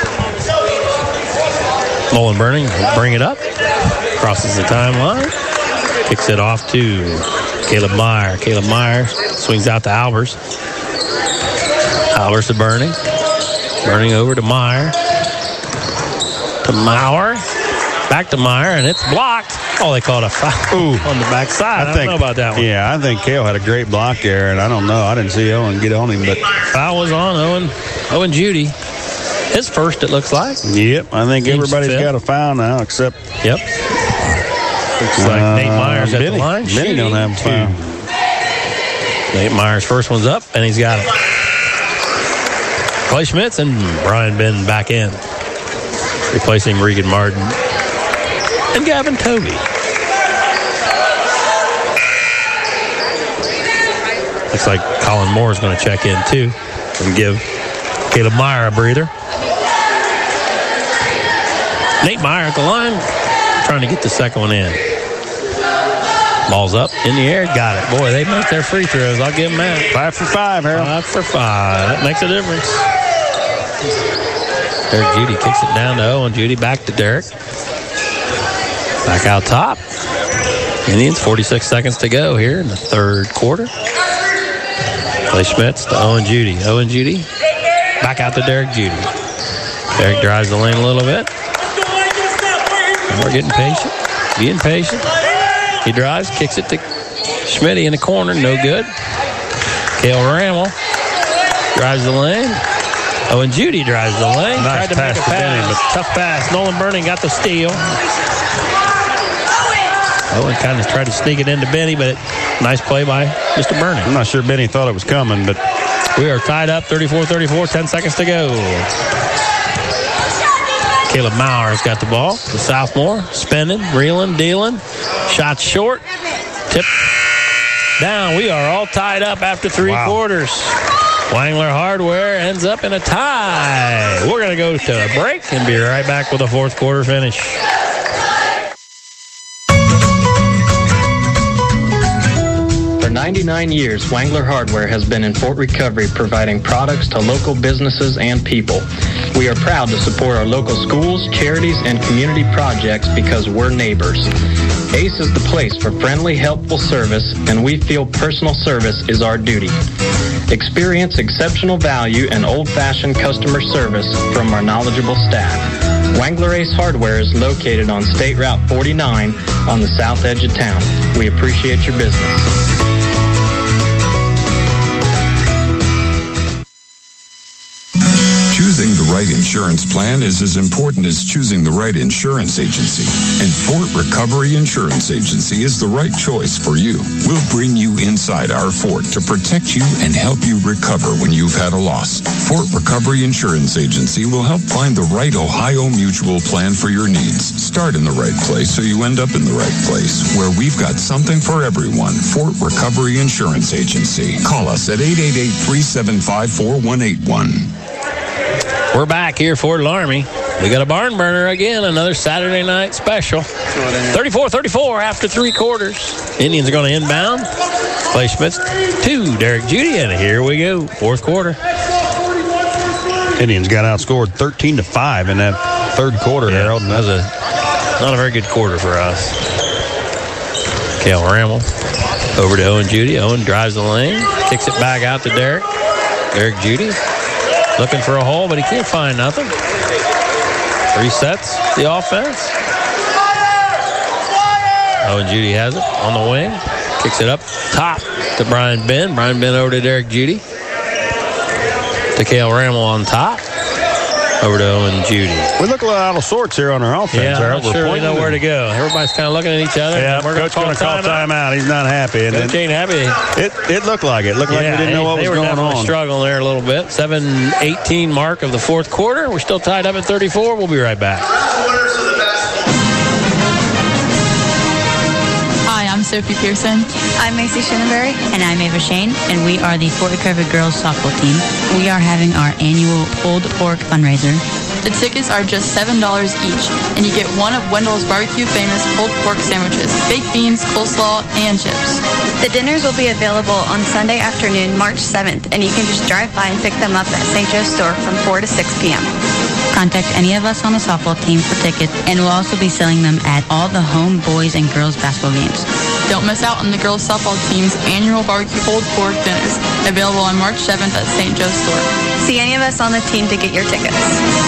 Nolan Burning will bring it up. Crosses the timeline. Kicks it off to Caleb Meyer. Caleb Meyer swings out to Albers. Albers to Burning. Burning over to Meyer. To Maurer. Back to Meyer, and it's blocked. Oh, they called a foul on the backside. I don't know about that one. Yeah, I think Kale had a great block there, and I don't know. I didn't see Owen get on him, but foul was on Owen Judy. His first, it looks like. Yep, I think everybody's got a foul now, except. Yep. Looks like Nate Myers at the line. Benny don't have a foul. Nate Myers' first one's up, and he's got it. Clay Schmitz and Brian Ben back in, replacing Regan Martin and Gavin Toby. Looks like Colin Moore is going to check in too and give Caleb Meyer a breather. Nate Meyer at the line, trying to get the second one in. Ball's up in the air. Got it. Boy, they make their free throws. I'll give them that. 5 for 5, Harold. 5 for 5. That makes a difference. Derek Judy kicks it down to Owen Judy. Back to Derek. Back out top. Indians, 46 seconds to go here in the third quarter. Clay Schmitz to Owen Judy. Owen Judy. Back out to Derek Judy. Derek drives the lane a little bit. And we're getting patient. Being patient. He drives, kicks it to Schmitty in the corner. No good. Cale Rammel drives the lane. Owen Judy drives the lane. Nice Tried to pass make a to Benny, pass. but Tough pass. Nolan Burning got the steal. Owen kind of tried to sneak it into Benny, but nice play by Mr. Burning. I'm not sure Benny thought it was coming, but we are tied up, 34-34, 10 seconds to go. Caleb Mauer's got the ball. The sophomore, spinning, reeling, dealing. Shot short. Tip down. We are all tied up after three quarters. Wangler Hardware ends up in a tie. We're going to go to a break and be right back with a fourth quarter finish. For 99 years, Wangler Hardware has been in Fort Recovery providing products to local businesses and people. We are proud to support our local schools, charities, and community projects because we're neighbors. ACE is the place for friendly, helpful service, and we feel personal service is our duty. Experience exceptional value and old-fashioned customer service from our knowledgeable staff. Wangler Ace Hardware is located on State Route 49 on the south edge of town. We appreciate your business. Choosing the right insurance plan is as important as choosing the right insurance agency. And Fort Recovery Insurance Agency is the right choice for you. We'll bring you inside our fort to protect you and help you recover when you've had a loss. Fort Recovery Insurance Agency will help find the right Ohio Mutual plan for your needs. Start in the right place so you end up in the right place, where we've got something for everyone. Fort Recovery Insurance Agency. Call us at 888-375-4181. We're back here, Fort Laramie. We got a barn burner again, another Saturday night special. 34-34 after three quarters. Indians are going to inbound. Clay Schmitz to Derek Judy, and here we go, fourth quarter. Indians got outscored 13-5 in that third quarter, Harold. That was not a very good quarter for us. Cale Rammel over to Owen Judy. Owen drives the lane, kicks it back out to Derek. Derek Judy looking for a hole, but he can't find nothing. Resets the offense. Owen Judy has it on the wing. Kicks it up top to Brian Ben. Brian Ben over to Derek Judy. To Cale Rammel on top. Over to Owen Judy. We look a little out of sorts here on our offense. Yeah, I'm not sure we know where to go. Everybody's kind of looking at each other. Yeah, we're going to call timeout. He's not happy. And Coach ain't happy. It looked like it. It looked like we didn't know what was going on. They were struggling there a little bit. 7:18 mark of the fourth quarter. We're still tied up at 34. We'll be right back. Hi, I'm Sophie Pearson. I'm Macy Shinneberry. And I'm Ava Shane. And we are the Fort Recovery Girls Softball Team. We are having our annual pulled pork fundraiser. The tickets are just $7 each, and you get one of Wendell's Barbecue famous pulled pork sandwiches, baked beans, coleslaw, and chips. The dinners will be available on Sunday afternoon, March 7th, and you can just drive by and pick them up at St. Joe's store from 4 to 6 p.m. Contact any of us on the softball team for tickets, and we'll also be selling them at all the home boys and girls basketball games. Don't miss out on the girls softball team's annual barbecue pulled pork dinners, available on March 7th at St. Joe's store. See any of us on the team to get your tickets.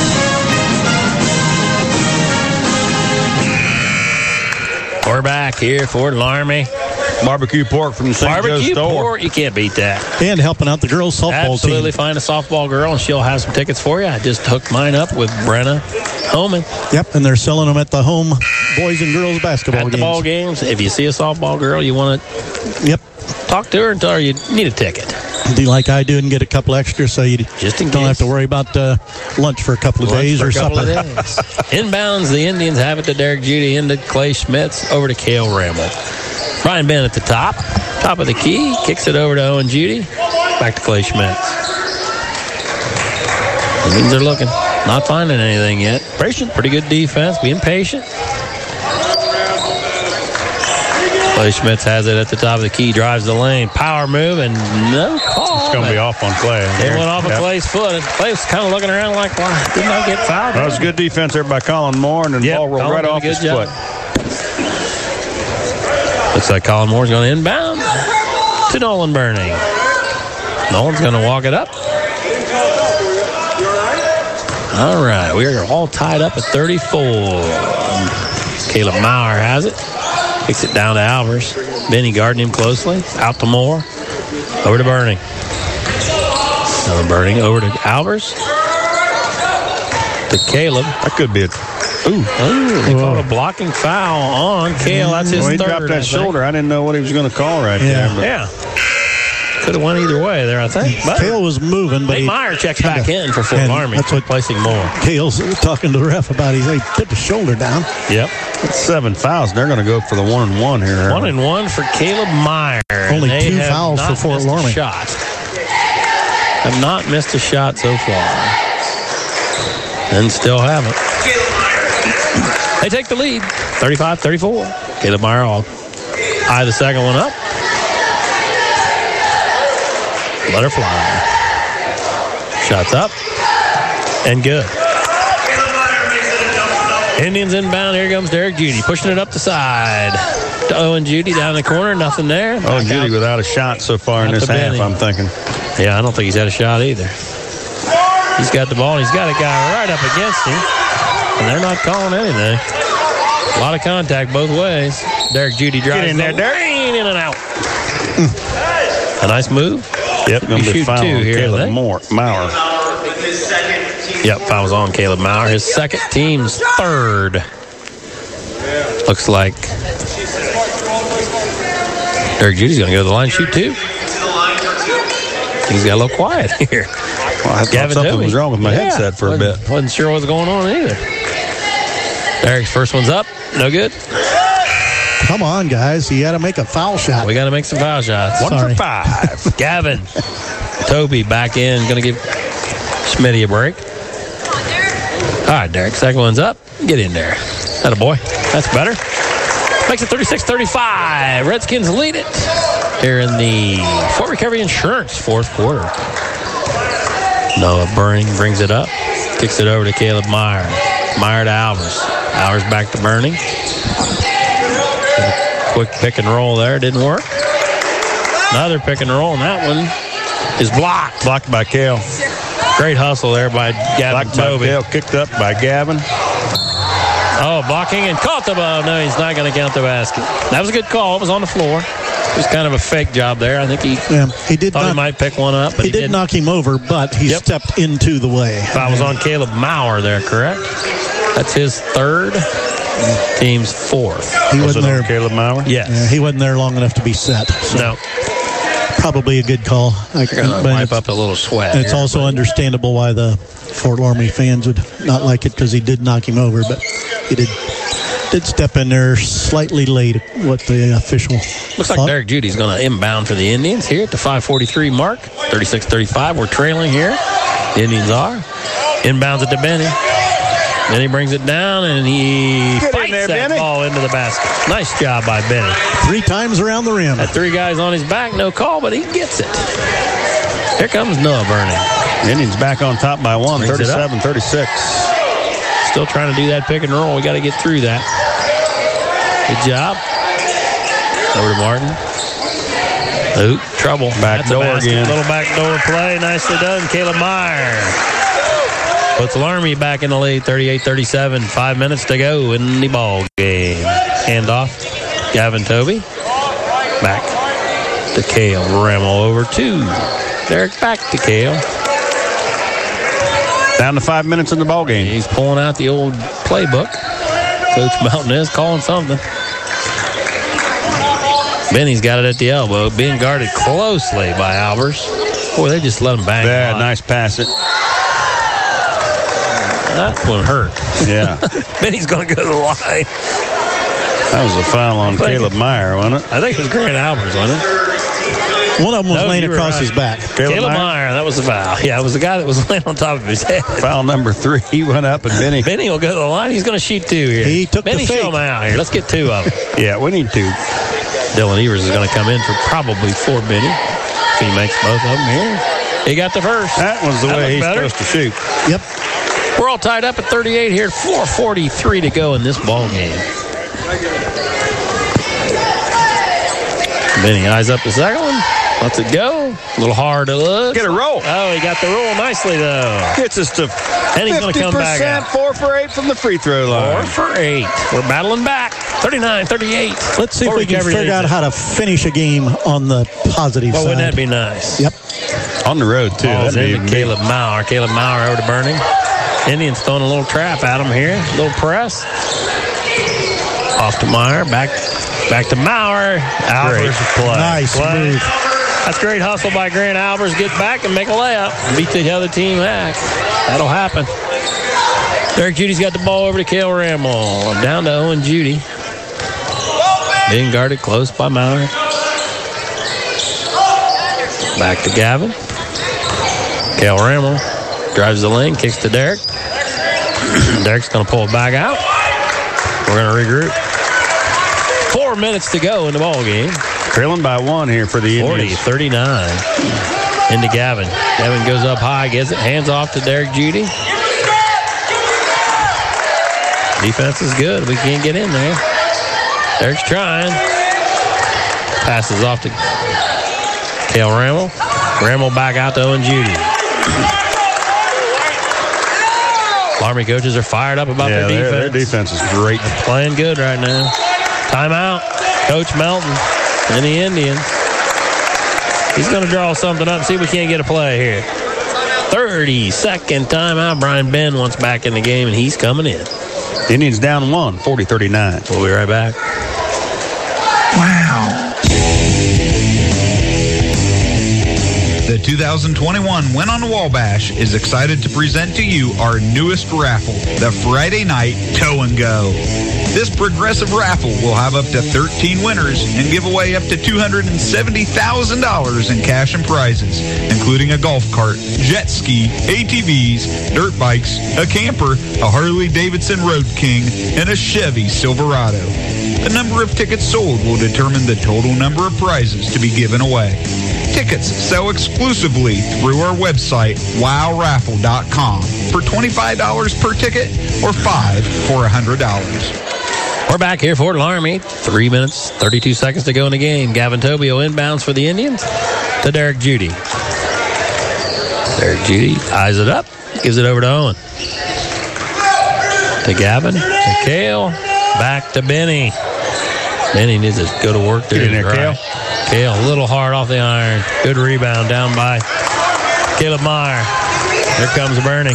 We're back here, Fort Laramie. Barbecue pork from the St. Joe's store. Barbecue pork, you can't beat that. And helping out the girls softball team. Absolutely, find a softball girl, and she'll have some tickets for you. I just hooked mine up with Brenna Homan. Yep, and they're selling them at the home boys and girls basketball games. At the ball games. If you see a softball girl, you want to talk to her and tell her you need a ticket. Do like I do and get a couple extra so you just don't have to worry about lunch for a couple of days or something. Inbounds, the Indians have it to Derek Judy, into Clay Schmitz, over to Cale Rammel. Brian Ben at the top of the key, kicks it over to Owen Judy, back to Clay Schmitz. The Indians are looking, not finding anything yet. Patient, pretty good defense, being patient. Clay Schmitz has it at the top of the key, drives the lane, power move, and no call. It's going to be off on Clay. It went off of Clay's foot. Clay was kind of looking around like, why didn't I get fouled? That was good defense there by Colin Moore, and the ball rolled right off his foot. Looks like Colin Moore's going to inbound to Nolan Burning. Nolan's going to walk it up. All right, we are all tied up at 34. Caleb Maurer has it. Kicks it down to Albers. Benny guarding him closely. Out to Moore. Over to Burning. Over Burning. Over to Albers. To Caleb. That could be it. They called a blocking foul on Cale. That's his third. He dropped that shoulder. I didn't know what he was going to call right there. But. Yeah. Could have went either way there, I think. Cale was moving, but Meyer checks back in for Fort Army. That's what placing Moore. Cale's talking to the ref about. He put the shoulder down. Yep. It's 7 fouls. They're going to go for the 1-1 here. 1-1 for Caleb Meyer. Only 2 fouls for Fort Laramie. Have not missed a shot so far. And still haven't. They take the lead. 35-34. Caleb Meyer will eye the second one up. Let her fly. Shots up. And good. Indians inbound. Here comes Derek Judy. Pushing it up the side. To Owen Judy down in the corner. Nothing there. Owen Judy without a shot so far in this half, I'm thinking. Yeah, I don't think he's had a shot either. He's got the ball. And he's got a guy right up against him. And they're not calling anything. A lot of contact both ways. Derek Judy drives. Get in there, Derek. In and out. A nice move. Yep, going to be foul on Caleb Maurer. Yep, foul was on Caleb Maurer. His second, team's third. Looks like Derek Judy's going to go to the line and shoot two. He's got a little quiet here. Well, I thought something was wrong with my headset for a bit. Wasn't sure what was going on either. Derek's first one's up. No good. Come on, guys. You got to make a foul shot. We got to make some foul shots. Sorry. 1 for 5. Gavin. Toby back in. Going to give Schmitty a break. All right, Derek. Second one's up. Get in there. Atta boy. That's better. Makes it 36-35. Redskins lead it here in the Fort Recovery Insurance fourth quarter. Noah Burning brings it up. Kicks it over to Caleb Meyer. Meyer to Albers. Albers back to Burning. Quick pick and roll there. Didn't work. Another pick and roll, and that one is blocked. Blocked by Cale. Great hustle there by Gavin Toby. Cale, kicked up by Gavin. Oh, blocking and caught the ball. No, he's not going to count the basket. That was a good call. It was on the floor. It was kind of a fake job there. I think he did thought he might pick one up. But he did knock him over, but he stepped into the way. Foul was on Caleb Maurer there, correct? That's his third. Team's fourth. He wasn't there. Caleb Maurer? Yes. Yeah, he wasn't there long enough to be set. So no. Probably a good call. Wipe up a little sweat. It's also understandable why the Fort Laramie fans would not like it because he did knock him over, but he did step in there slightly late what the official Looks like Derek Judy's going to inbound for the Indians here at the 5:43 mark. 36-35. We're trailing here. The Indians are. Inbounds it to Benny. Then he brings it down, and he fights that ball into the basket. Nice job by Benny. 3 times around the rim. Had 3 guys on his back. No call, but he gets it. Here comes Noah Burning. Indians back on top by 1, 37-36. Still trying to do that pick and roll. We got to get through that. Good job. Over to Martin. Oop, trouble. Back door again. Little back door play. Nicely done. Caleb Meyer puts Laramie back in the lead, 38-37. 5 minutes to go in the ball game. Handoff, Gavin Toby. Back to Cale. Rammel over to Derek. Back to Cale. Down to 5 minutes in the ball game. He's pulling out the old playbook. Coach Melton is calling something. Benny's got it at the elbow. Being guarded closely by Albers. Boy, they just let him bang. Yeah, nice pass it. That one hurt. Yeah. Benny's going to go to the line. That was a foul on Caleb Meyer, wasn't it? I think it was Grant Albers, wasn't it? One of them was laying across his back. Caleb Meyer, that was the foul. Yeah, it was the guy that was laying on top of his head. Foul number 3. He went up, and Benny will go to the line. He's going to shoot 2 here. He took Benny, the fake. show him out here. Let's get 2 of them. Yeah, we need 2. Dylan Evers is going to come in for probably Fort Benny. If he makes both of them here. He got the first. That was the way he's supposed to shoot. Yep. We're all tied up at 38 here. 4:43 to go in this ball game. Benny eyes up the second one. Lets it go. A little hard to look. Get a roll. Oh, he got the roll nicely, though. Gets us to and he's going to come back out. 4 for 8 from the free throw line. 4 for 8. We're battling back. 39-38. Let's see if we can figure out how to finish a game on the positive side. Wouldn't that be nice? Yep. On the road, too. Ball's in to Caleb Maurer. Caleb Maurer over to Burning. Indians throwing a little trap at him here. A little press. Off to Meyer. Back to Maurer. Albers play. Nice move. That's great hustle by Grant Albers. Get back and make a layup. Beat the other team back. That'll happen. Derek Judy's got the ball over to Cale Rammel. Down to Owen Judy. Being guarded close by Maurer. Back to Gavin. Cale Rammel drives the lane, kicks to Derek. Derek's going to pull it back out. We're going to regroup. 4 minutes to go in the ball game. Trailing by 1 here for the Indians. 40-39. Into Gavin. Gavin goes up high, gets it, hands off to Derek Judy. Defense is good. We can't get in there. Derek's trying. Passes off to Cale Rammel. Rammel back out to Owen Judy. Army coaches are fired up about their defense. Their defense is great. They're playing good right now. Timeout. Coach Melton and the Indians. He's going to draw something up. See if we can't get a play here. 32nd timeout. Brian Ben wants back in the game, and he's coming in. The Indians down 1, 40-39. We'll be right back. Wow. The 2021 Win on the Wabash is excited to present to you our newest raffle, the Friday Night Tow and Go. This progressive raffle will have up to 13 winners and give away up to $270,000 in cash and prizes, including a golf cart, jet ski, ATVs, dirt bikes, a camper, a Harley-Davidson Road King, and a Chevy Silverado. The number of tickets sold will determine the total number of prizes to be given away. Tickets sell exclusively through our website, wowraffle.com, for $25 per ticket or $5 for $100. We're back here, Fort Laramie. 3 minutes, 32 seconds to go in the game. Gavin Tobio inbounds for the Indians to Derek Judy. Derek Judy eyes it up, gives it over to Owen. To Gavin, to Cale, back to Benny. Benny needs to go to work there. Get in there, Cale. Cale, a little hard off the iron. Good rebound down by Caleb Meyer. Here comes Burning.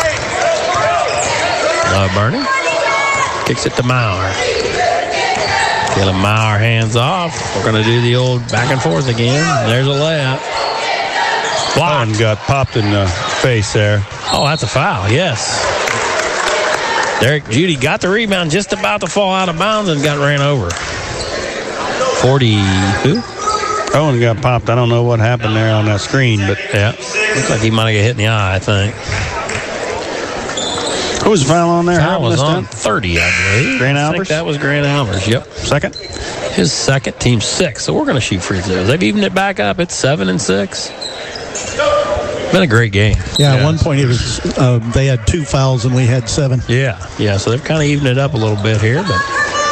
Burning kicks it to Maurer. Caleb Maurer hands off. We're going to do the old back and forth again. There's a layup. Owen got popped in the face there. Oh, that's a foul, yes. Derek Judy got the rebound, just about to fall out of bounds and got ran over. 42. Owen got popped. I don't know what happened there on that screen, but yeah, looks like he might have got hit in the eye, I think. Who was the foul on there? Foul was on 30, I believe. Grant Albers? I think that was Grant Albers, yep. Second? His second, team 6. So we're going to shoot free throws. They've evened it back up. It's 7-6. Been a great game. Yeah, at one point it was they had 2 fouls and we had 7. Yeah, so they've kind of evened it up a little bit here, but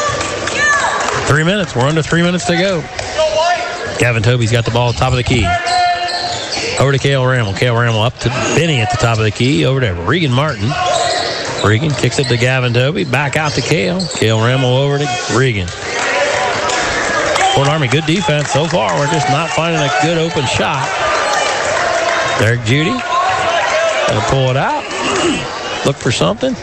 3 minutes. We're under 3 minutes to go. Gavin Tobey's got the ball at the top of the key. Over to Cale Rammel. Cale Rammel up to Benny at the top of the key. Over to Regan Martin. Regan kicks it to Gavin Tobey. Back out to Cale. Cale Rammel over to Regan. Fort Army, good defense so far. We're just not finding a good open shot. Derek Judy. Gonna pull it out. Look for something.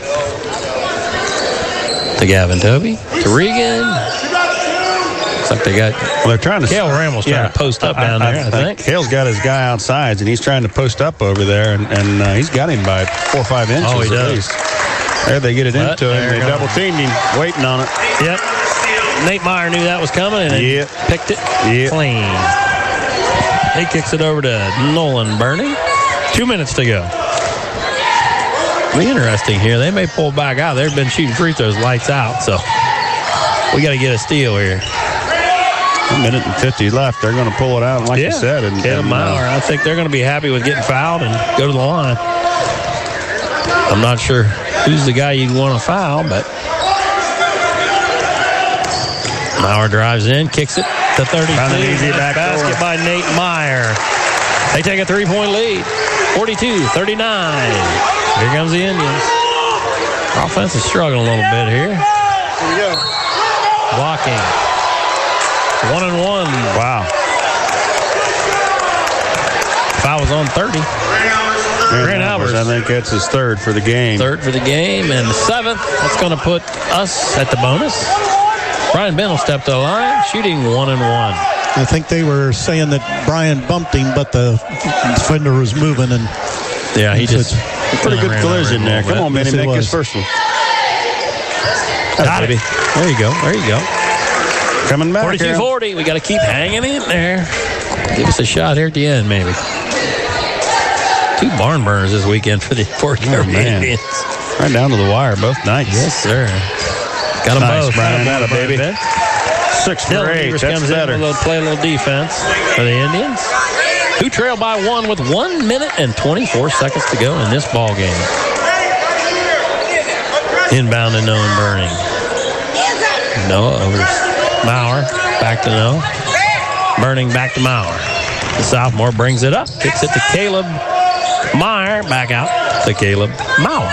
To Gavin Tobey. To Regan. Looks like they got... Well, they're trying to... Cale Rammel's trying to post up down there, I think. Cale's got his guy outside, and he's trying to post up over there, and he's got him by 4 or 5 inches he at does. least. There they get it into him. They double-teamed him, waiting on it. Yep. Nate Meyer knew that was coming and picked it clean. He kicks it over to Nolan Burning. 2 minutes to go. Be interesting here. They may pull back out. They've been shooting free throws lights out, so we got to get a steal here. A minute and 50 left. They're going to pull it out, like you said. And Caleb Maurer. I think they're going to be happy with getting fouled and go to the line. I'm not sure who's the guy you'd want to foul, but Maurer drives in, kicks it to 32. Found an easy back basket by Nate Meyer. They take a 3-point lead, 42-39. Here comes the Indians. Offense is struggling a little bit here. Blocking. 1-and-1. Wow. Foul was on 30. Grant Albers. I think that's his third for the game. Third for the game, and the seventh. That's going to put us at the bonus. Brian Benn will step to the line, shooting 1-and-1. I think they were saying that Brian bumped him, but the defender was moving. And yeah, he just... Pretty good collision there. Come on, Benny, make his first one. Got it. There you go. There you go. Coming back. 42-40. We got to keep hanging in there. Give us a shot here at the end, maybe. 2 barn burners this weekend for the Fort Carolina Indians. Right down to the wire both nights. Yes, sir. Got them both. Brian. Got it, baby. 6 for 8. That's comes better. In, play a little defense for the Indians, who trail by 1 with 1 minute and 24 seconds to go in this ball game. Inbound to Noah Burning. Noah over to Maurer. Back to Noah. Burning back to Maurer. The sophomore brings it up. Kicks it to Caleb Meyer. Back out to Caleb Maurer.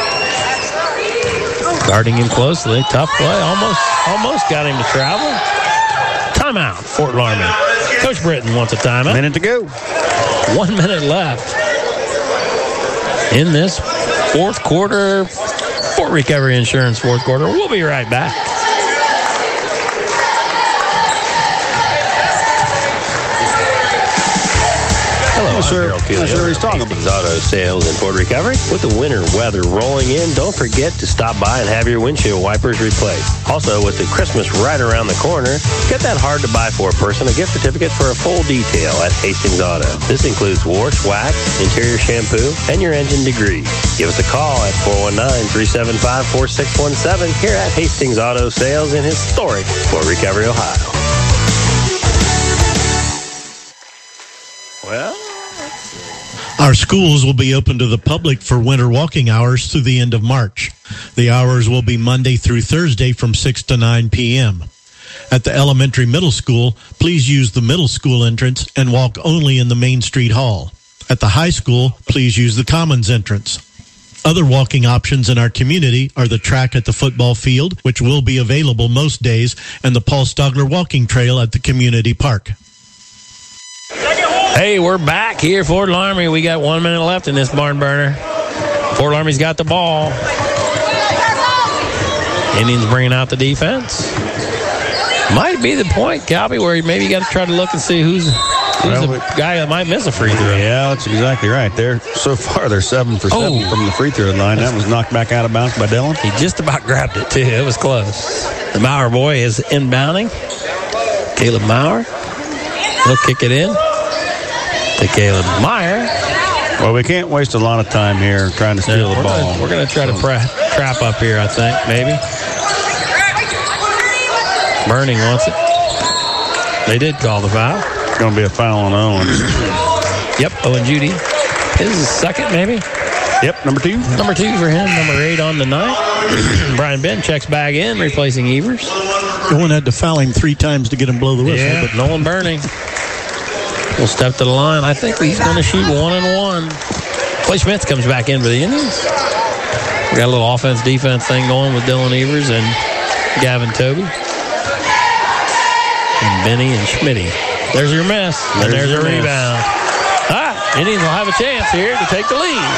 Guarding him closely. Tough play. Almost got him to travel. Timeout, Fort Laramie. Coach Britton wants a timeout. Minute to go. 1 minute left in this fourth quarter. Fort Recovery Insurance fourth quarter. We'll be right back. Hello, I'm Harold Keeley. He's talking about auto sales and Fort Recovery. With the winter weather rolling in, don't forget to stop by and have your windshield wipers replaced. Also, with the Christmas right around the corner, get that hard-to-buy-for person a gift certificate for a full detail at Hastings Auto. This includes wash, wax, interior shampoo, and your engine degrees. Give us a call at 419-375-4617 here at Hastings Auto Sales in historic Fort Recovery, Ohio. Well, our schools will be open to the public for winter walking hours through the end of March. The hours will be Monday through Thursday from 6 to 9 p.m. At the elementary middle school, please use the middle school entrance and walk only in the Main Street Hall. At the high school, please use the Commons entrance. Other walking options in our community are the track at the football field, which will be available most days, and the Paul Stogler walking trail at the community park. Hey, we're back here, Fort Laramie. We got 1 minute left in this barn burner. Fort Laramie's got the ball. Indians bringing out the defense. Might be the point, Calby, where maybe you got to try to look and see who's the guy that might miss a free throw. Yeah, that's exactly right. So far, they're 7 for 7 from the free throw line. That was knocked back out of bounds by Dillon. He just about grabbed it, too. It was close. The Maurer boy is inbounding. Caleb Maurer. He'll kick it in to Caleb Meyer. Well, we can't waste a lot of time here trying to steal the ball. We're going to try to trap up here, I think, maybe. Burning wants it. They did call the foul. It's going to be a foul on Owens. Yep, Owen Judy. His second, maybe? Yep, number 2. Number 2 for him, number 8 on the night. Brian Benn checks back in, replacing Evers. Owen had to foul him 3 times to get him blow the whistle. Yeah, but Nolan Burning will step to the line. I think he's going to shoot 1-and-1. Clay Smith comes back in for the Indians. We got a little offense-defense thing going with Dylan Evers and Gavin Toby. And Benny and Schmitty. There's your miss. And there's a rebound. Indians will have a chance here to take the lead.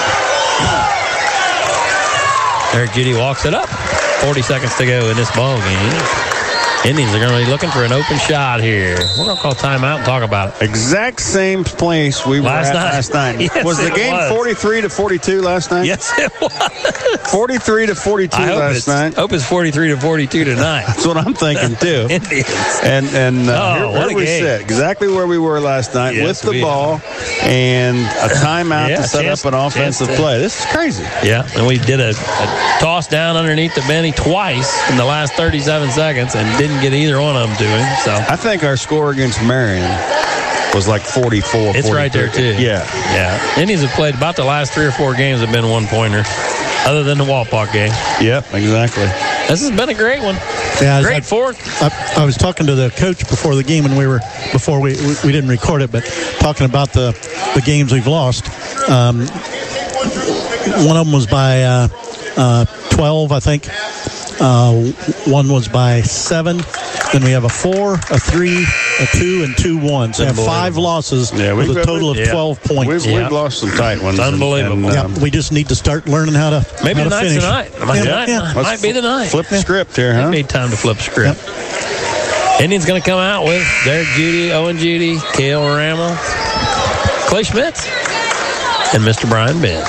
Eric Judy walks it up. 40 seconds to go in this ball game. Indians are going to be looking for an open shot here. We're going to call timeout and talk about it. Exact same place we were at last night. Yes, was the game 43-42 last night? Yes, it was. 43-42 last night. I hope it's 43-42 tonight. That's what I'm thinking too. Indians. And here we sit exactly where we were last night with the ball and a timeout to set up an offensive play. This is crazy. Yeah, and we did a toss down underneath the Benny twice in the last 37 seconds and didn't get either one of them to him. So I think our score against Marion was like 44. It's 43. right there, too. Yeah. Indians have played about the last 3 or 4 games have been 1-pointer, other than the Walpock game. Yep, exactly. This has been a great one. Yeah, great fourth. I was talking to the coach before the game, and we didn't record it, but talking about the games we've lost. One of them was by 12, I think. One was by 7. Then we have a 4, a 3, a 2, and 2 1s. So we have 5 losses with a total of 12 points. We've lost some tight ones. It's unbelievable. We just need to start learning how to maybe how to tonight's finish. tonight. Might be the night. Flip the script here, huh? It need time to flip the script. Indians going to come out with Derek Judy, Owen Judy, Cale Ramel, Clay Schmitz, and Mr. Brian Ben.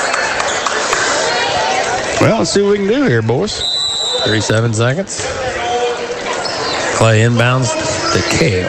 Well, let's see what we can do here, boys. 37 seconds. Clay inbounds to Cale.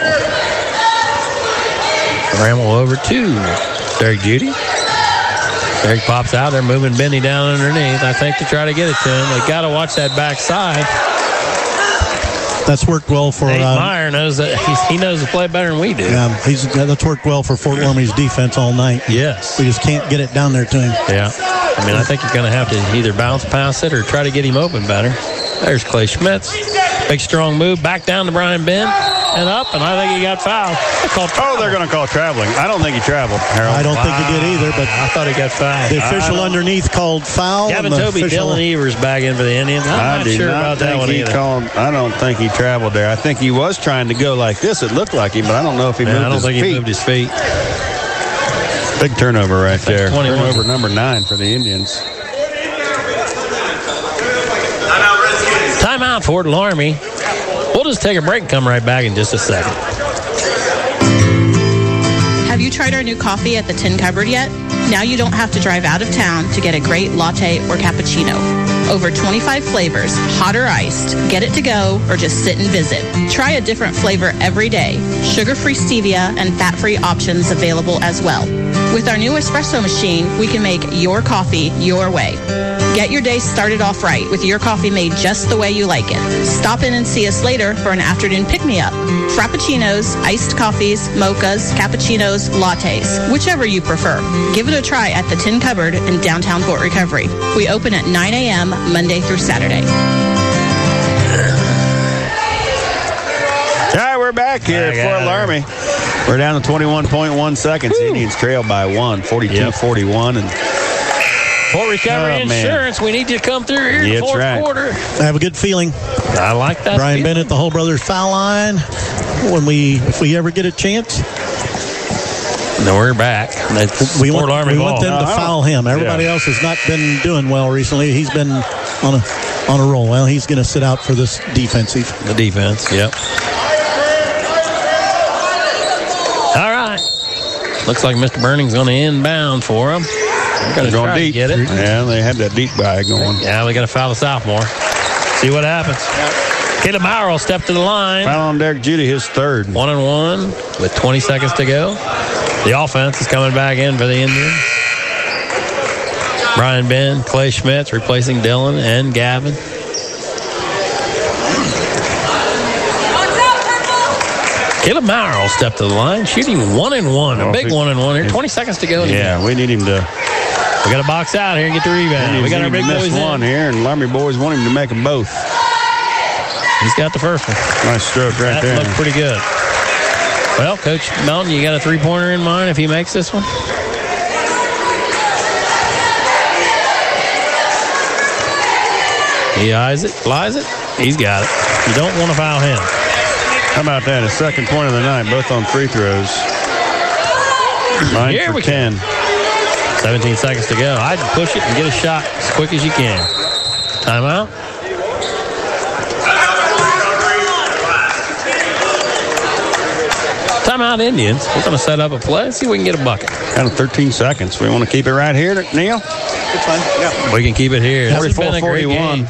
Ramel over to Derek Judy. Derek pops out. They're moving Benny down underneath, I think, to try to get it to him. They got to watch that backside. That's worked well for Nate Meyer knows that he knows the play better than we do. Yeah, that's worked well for Fort Laramie's defense all night. Yes. We just can't get it down there to him. Yeah. I mean, I think you're going to have to either bounce past it or try to get him open better. There's Clay Schmitz. Big, strong move. Back down to Brian Ben. And up, and I think he got fouled. They're going to call traveling. I don't think he traveled, Harold. I don't think he did either, but I thought he got fouled. The official underneath called foul. Gavin Toby, Dylan Evers back in for the Indians. I'm not sure about that one either. I don't think he traveled there. I think he was trying to go like this. It looked like him, but I don't know if he moved his feet. I don't think he moved his feet. Big turnover right there. 21. Turnover number 9 for the Indians. Timeout, Fort Laramie. We'll just take a break and come right back in just a second. Have you tried our new coffee at the Tin Cupboard yet? Now you don't have to drive out of town to get a great latte or cappuccino. Over 25 flavors, hot or iced. Get it to go or just sit and visit. Try a different flavor every day. Sugar-free stevia and fat-free options available as well. With our new espresso machine, we can make your coffee your way. Get your day started off right with your coffee made just the way you like it. Stop in and see us later for an afternoon pick-me-up. Frappuccinos, iced coffees, mochas, cappuccinos, lattes, whichever you prefer. Give it a try at the Tin Cupboard in downtown Fort Recovery. We open at 9 a.m. Monday through Saturday. All right, we're back here at Fort Laramie. We're down to 21.1 seconds. The Indians trail by 1, 42-41. And Fort Recovery Insurance, we need you to come through here in the fourth quarter. I have a good feeling. I like that. Brian Bennett, the Hull Brothers foul line. If we ever get a chance. No, we're back. We want them to foul him. Everybody else has not been doing well recently. He's been on a roll. Well, he's going to sit out for this defensive. The defense, yep. All right. Looks like Mr. Burning's going to inbound for him. We're going to try deep. To get it. Yeah, they had that deep bag going. Yeah, we got to foul the sophomore. See what happens. Caleb Maurer will step to the line. Foul on Derek Judy, his third. 1-1 with 20 seconds to go. The offense is coming back in for the Indians. Brian Ben, Clay Schmitz replacing Dylan and Gavin. Caleb Maurer will step to the line, shooting 1-1. A big 1-1 here. 20 seconds to go. Yeah, we need him to. We got to box out here and get the rebound. We got our big boys one here, and Laramie boys want him to make them both. He's got the first one. Nice stroke right there. That looked pretty good. Well, Coach Melton, you got a three-pointer in mind if he makes this one? He eyes it, flies it. He's got it. You don't want to foul him. How about that? His second point of the night, both on free throws. 9 for 10. 17 seconds to go. I'd push it and get a shot as quick as you can. Timeout. Timeout, Indians. We're going to set up a play. See if we can get a bucket. Down to 13 seconds. We want to keep it right here, Neil? It's fine. Yeah. We can keep it here. 44-41.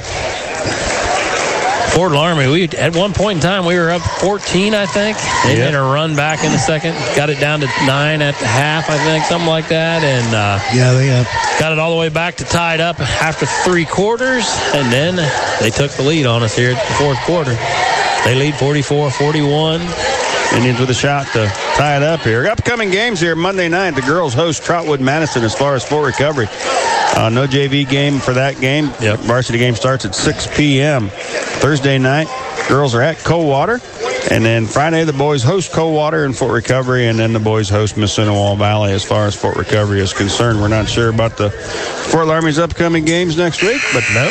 Fort Laramie, at one point in time, we were up 14, I think. They made a run back in the second. Got it down to 9 at the half, I think, something like that. And they got it all the way back to tied up after 3 quarters. And then they took the lead on us here at the fourth quarter. They lead 44-41. Indians with a shot to tie it up here. Upcoming games here Monday night. The girls host Trotwood Madison as far as Fort Recovery. No JV game for that game. Yep. Varsity game starts at 6 p.m. Thursday night, girls are at Coldwater. And then Friday, the boys host Coldwater and Fort Recovery, and then the boys host Mississinewa Valley as far as Fort Recovery is concerned. We're not sure about the Fort Laramie's upcoming games next week, but no.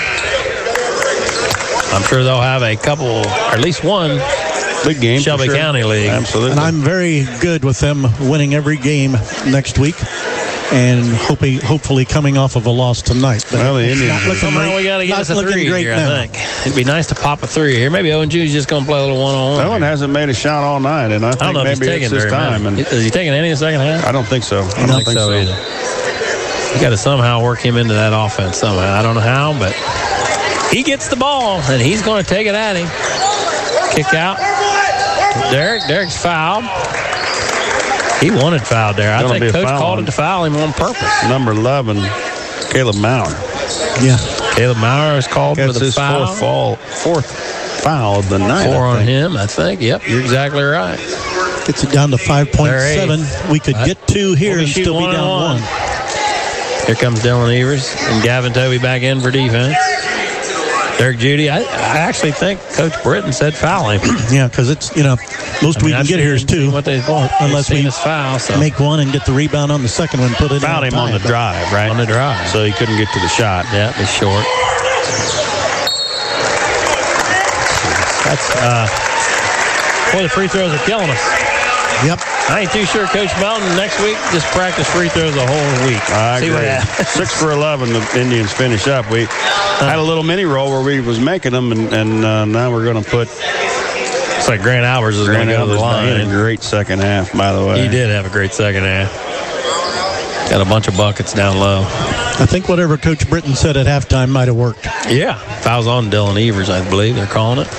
I'm sure they'll have a couple, or at least one, big game. Shelby County League. Absolutely. And I'm very good with them winning every game next week and hopefully coming off of a loss tonight. But well, the Indians. Somehow we got to get us a 3 here, I think. It'd be nice to pop a 3 here. Maybe Owen Jr.'s just going to play a little one-on-one. Owen hasn't made a shot all night, and I think maybe it's his time. And is he taking any in the second half? I don't think so. I don't think so either. You got to somehow work him into that offense somehow. I don't know how, but he gets the ball, and he's going to take it at him. Kick out. Derek's fouled. He wanted fouled there. I think Coach called it to foul him on purpose. Number 11, Caleb Maurer. Yeah. Caleb Maurer is called for the foul. Fourth foul of the night. 4 on him, I think. Yep, you're exactly right. Gets it down to 5.7. We could get 2 here and still be down 1. Here comes Dylan Evers and Gavin Tovey back in for defense. Derek Judy, I actually think Coach Britton said foul him. Yeah, because it's, most we can get here is 2. What they want, unless we foul, so. make 1 and get the rebound on the second one, put it fouled him on the drive, right? On the drive. So he couldn't get to the shot. Yeah, he's short. That's, boy, the free throws are killing us. Yep. I ain't too sure Coach Mountain next week just practice free throws the whole week. I agree. 6 for 11, the Indians finish up. We had a little mini roll where we was making them, and now we're going to put. It's like Grant Albers is going to go to the line. He had a great second half, by the way. He did have a great second half. Got a bunch of buckets down low. I think whatever Coach Britton said at halftime might have worked. Yeah. Fouls on Dylan Evers, I believe they're calling it.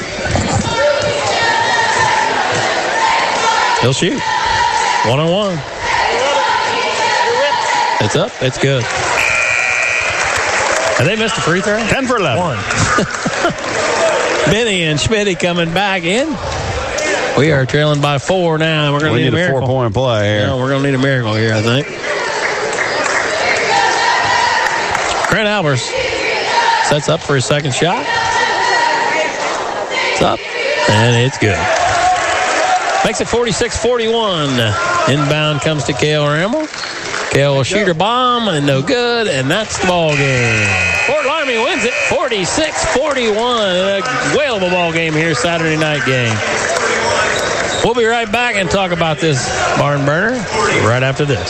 He'll shoot. 1-on-1. It's up. It's good. And they missed a free throw? 10 for 11. 1. Benny and Schmitty coming back in. We are trailing by 4 now. We're going to need a miracle. 4-point play here. Yeah, we're going to need a miracle here, I think. Grant Albers sets up for his second shot. It's up, and it's good. Makes it 46-41. Inbound comes to Kale Rammel. Kale will shoot her bomb, and no good, and that's the ball game. Fort Laramie wins it 46-41. A whale of a ball game here, Saturday night game. We'll be right back and talk about this barn burner right after this.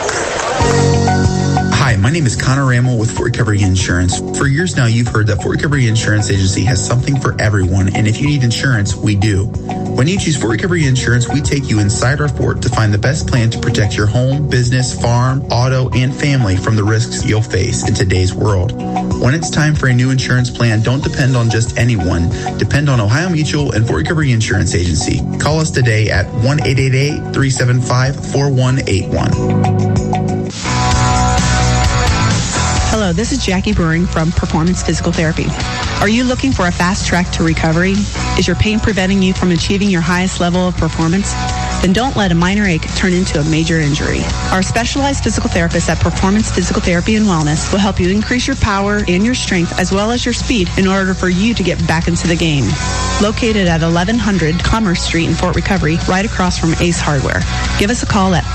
Hi, my name is Connor Rammel with Fort Recovery Insurance. For years now, you've heard that Fort Recovery Insurance Agency has something for everyone, and if you need insurance, we do. When you choose Fort Recovery Insurance, we take you inside our fort to find the best plan to protect your home, business, farm, auto, and family from the risks you'll face in today's world. When it's time for a new insurance plan, don't depend on just anyone. Depend on Ohio Mutual and Fort Recovery Insurance Agency. Call us today at 1-888-375-4181. Hello, this is Jackie Brewing from Performance Physical Therapy. Are you looking for a fast track to recovery? Is your pain preventing you from achieving your highest level of performance? Then don't let a minor ache turn into a major injury. Our specialized physical therapists at Performance Physical Therapy and Wellness will help you increase your power and your strength as well as your speed in order for you to get back into the game. Located at 1100 Commerce Street in Fort Recovery, right across from Ace Hardware. Give us a call at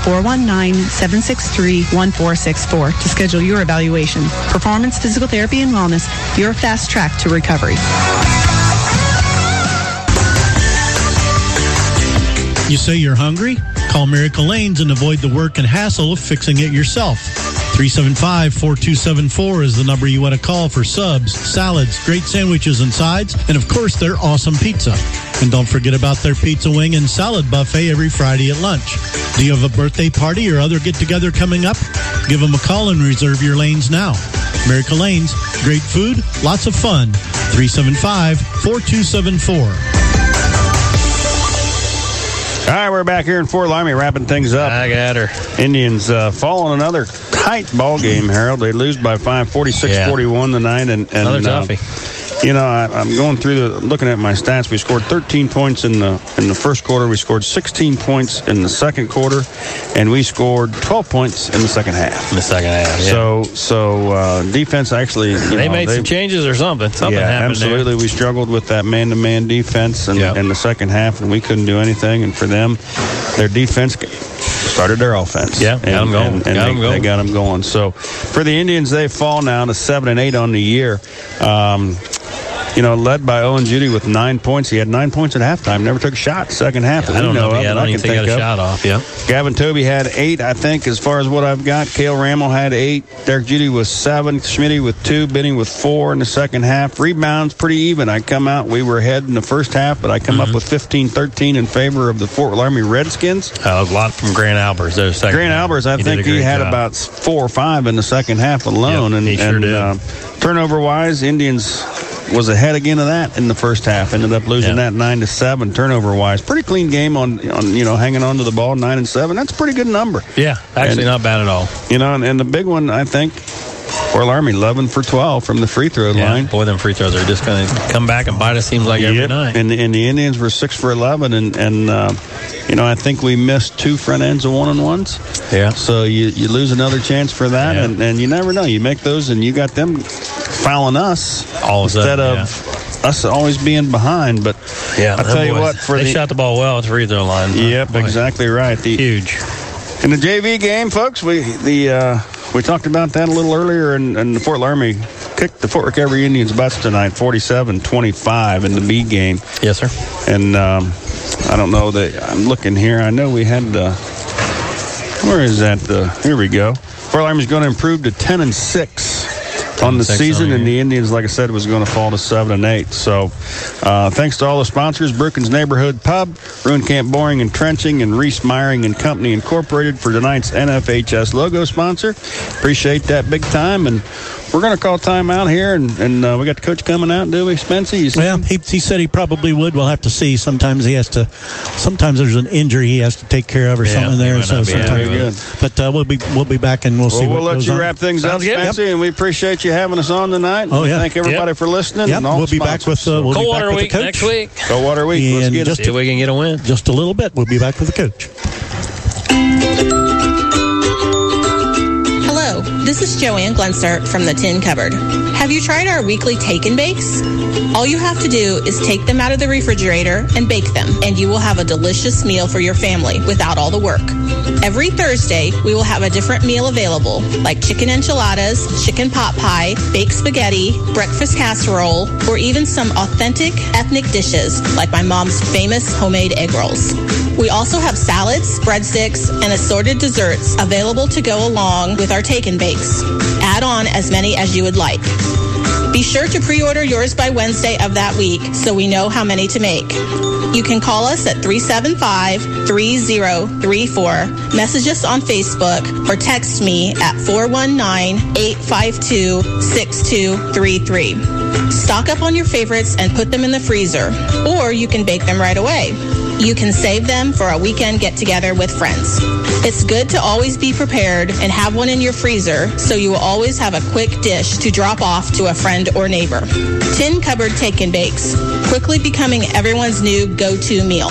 419-763-1464 to schedule your evaluation. Performance Physical Therapy and Wellness, your fast track to recovery. You say you're hungry? Call Miracle Lanes and avoid the work and hassle of fixing it yourself. 375-4274 is the number you want to call for subs, salads, great sandwiches and sides, and of course their awesome pizza. And don't forget about their pizza wing and salad buffet every Friday at lunch. Do you have a birthday party or other get-together coming up? Give them a call and reserve your lanes now. Miracle Lanes, great food, lots of fun. 375-4274. All right, we're back here in Fort Laramie wrapping things up. I got her. Indians following another tight ball game, Harold. They lose by 5, 46-41 tonight. And another toughie. I'm going through looking at my stats. We scored 13 points in the first quarter. We scored 16 points in the second quarter, and we scored 12 points in the second half. Yeah. So defense actually, they made some changes or something. Something happened. Absolutely. There. We struggled with that man-to-man defense in the second half, and we couldn't do anything. And for them, their defense started their offense. Yeah, got them going. They got them going. So for the Indians, they fall now to 7-8 on the year. Led by Owen Judy with 9 points. He had 9 points at halftime. Never took a shot second half. I don't know. I don't even think he got a shot off. Yeah. Gavin Toby had 8, I think, as far as what I've got. Cale Rammel had 8. Derek Judy was 7. Schmitty with 2. Benny with 4 in the second half. Rebounds pretty even. We were ahead in the first half, but I come up with 15-13 in favor of the Fort Laramie Redskins. A lot from Grant Albers. Grant Albers, I think he had about 4 or 5 in the second half alone. Yep, he sure did. Turnover-wise, Indians was ahead again of that in the first half. Ended up losing that 9-7 turnover-wise. Pretty clean game on hanging on to the ball, 9-7. That's a pretty good number. Yeah, actually not bad at all. And the big one, I think, Fort Laramie 11 for 12 from the free throw line. Boy, them free throws are just going to come back and bite us. Seems like every night. And the Indians were 6 for 11, and I think we missed 2 front ends of 1-on-1s. Yeah. So you lose another chance for that, and you never know. You make those, and you got them fouling us all instead of us always being behind. But I tell you what, they shot the ball well at the free throw line. Yep, exactly right. Huge. In the JV game, folks, we talked about that a little earlier, and the Fort Laramie kicked the Fort Recovery Indians' butts tonight, 47-25 in the B game. Yes, sir. And I don't know that I'm looking here. I know we had where is that? Here we go. Fort Laramie's going to improve to 10-6 on the season, and the Indians, like I said, was going to fall to 7-8. So thanks to all the sponsors, Brookins Neighborhood Pub, Ruin Camp Boring and Trenching, and Reese Meyering and Company Incorporated for tonight's NFHS logo sponsor. Appreciate that big time, and we're going to call time out here, and we got the coach coming out, do we, Spency? Well, he said he probably would. We'll have to see. Sometimes there's an injury he has to take care of or something there. So but we'll be back, and we'll see. We'll let you wrap things up, Spency, and we appreciate you having us on tonight. Oh yeah. Thank everybody for listening. Yep. And all we'll be back with Coldwater Week next week. Coldwater Week. And let's get see if we can get a win. Just a little bit. We'll be back with the coach. Hello, this is Joanne Glenser from the Tin Cupboard. Have you tried our weekly take and bakes? All you have to do is take them out of the refrigerator and bake them, and you will have a delicious meal for your family without all the work. Every Thursday, we will have a different meal available, like chicken enchiladas, chicken pot pie, baked spaghetti, breakfast casserole, or even some authentic ethnic dishes, like my mom's famous homemade egg rolls. We also have salads, breadsticks, and assorted desserts available to go along with our take and bakes. Add on as many as you would like. Be sure to pre-order yours by Wednesday of that week so we know how many to make. You can call us at 375-3034, message us on Facebook, or text me at 419-852-6233. Stock up on your favorites and put them in the freezer, or you can bake them right away. You can save them for a weekend get-together with friends. It's good to always be prepared and have one in your freezer so you will always have a quick dish to drop off to a friend or neighbor. Tin Cupboard Take and Bakes, quickly becoming everyone's new go-to meal.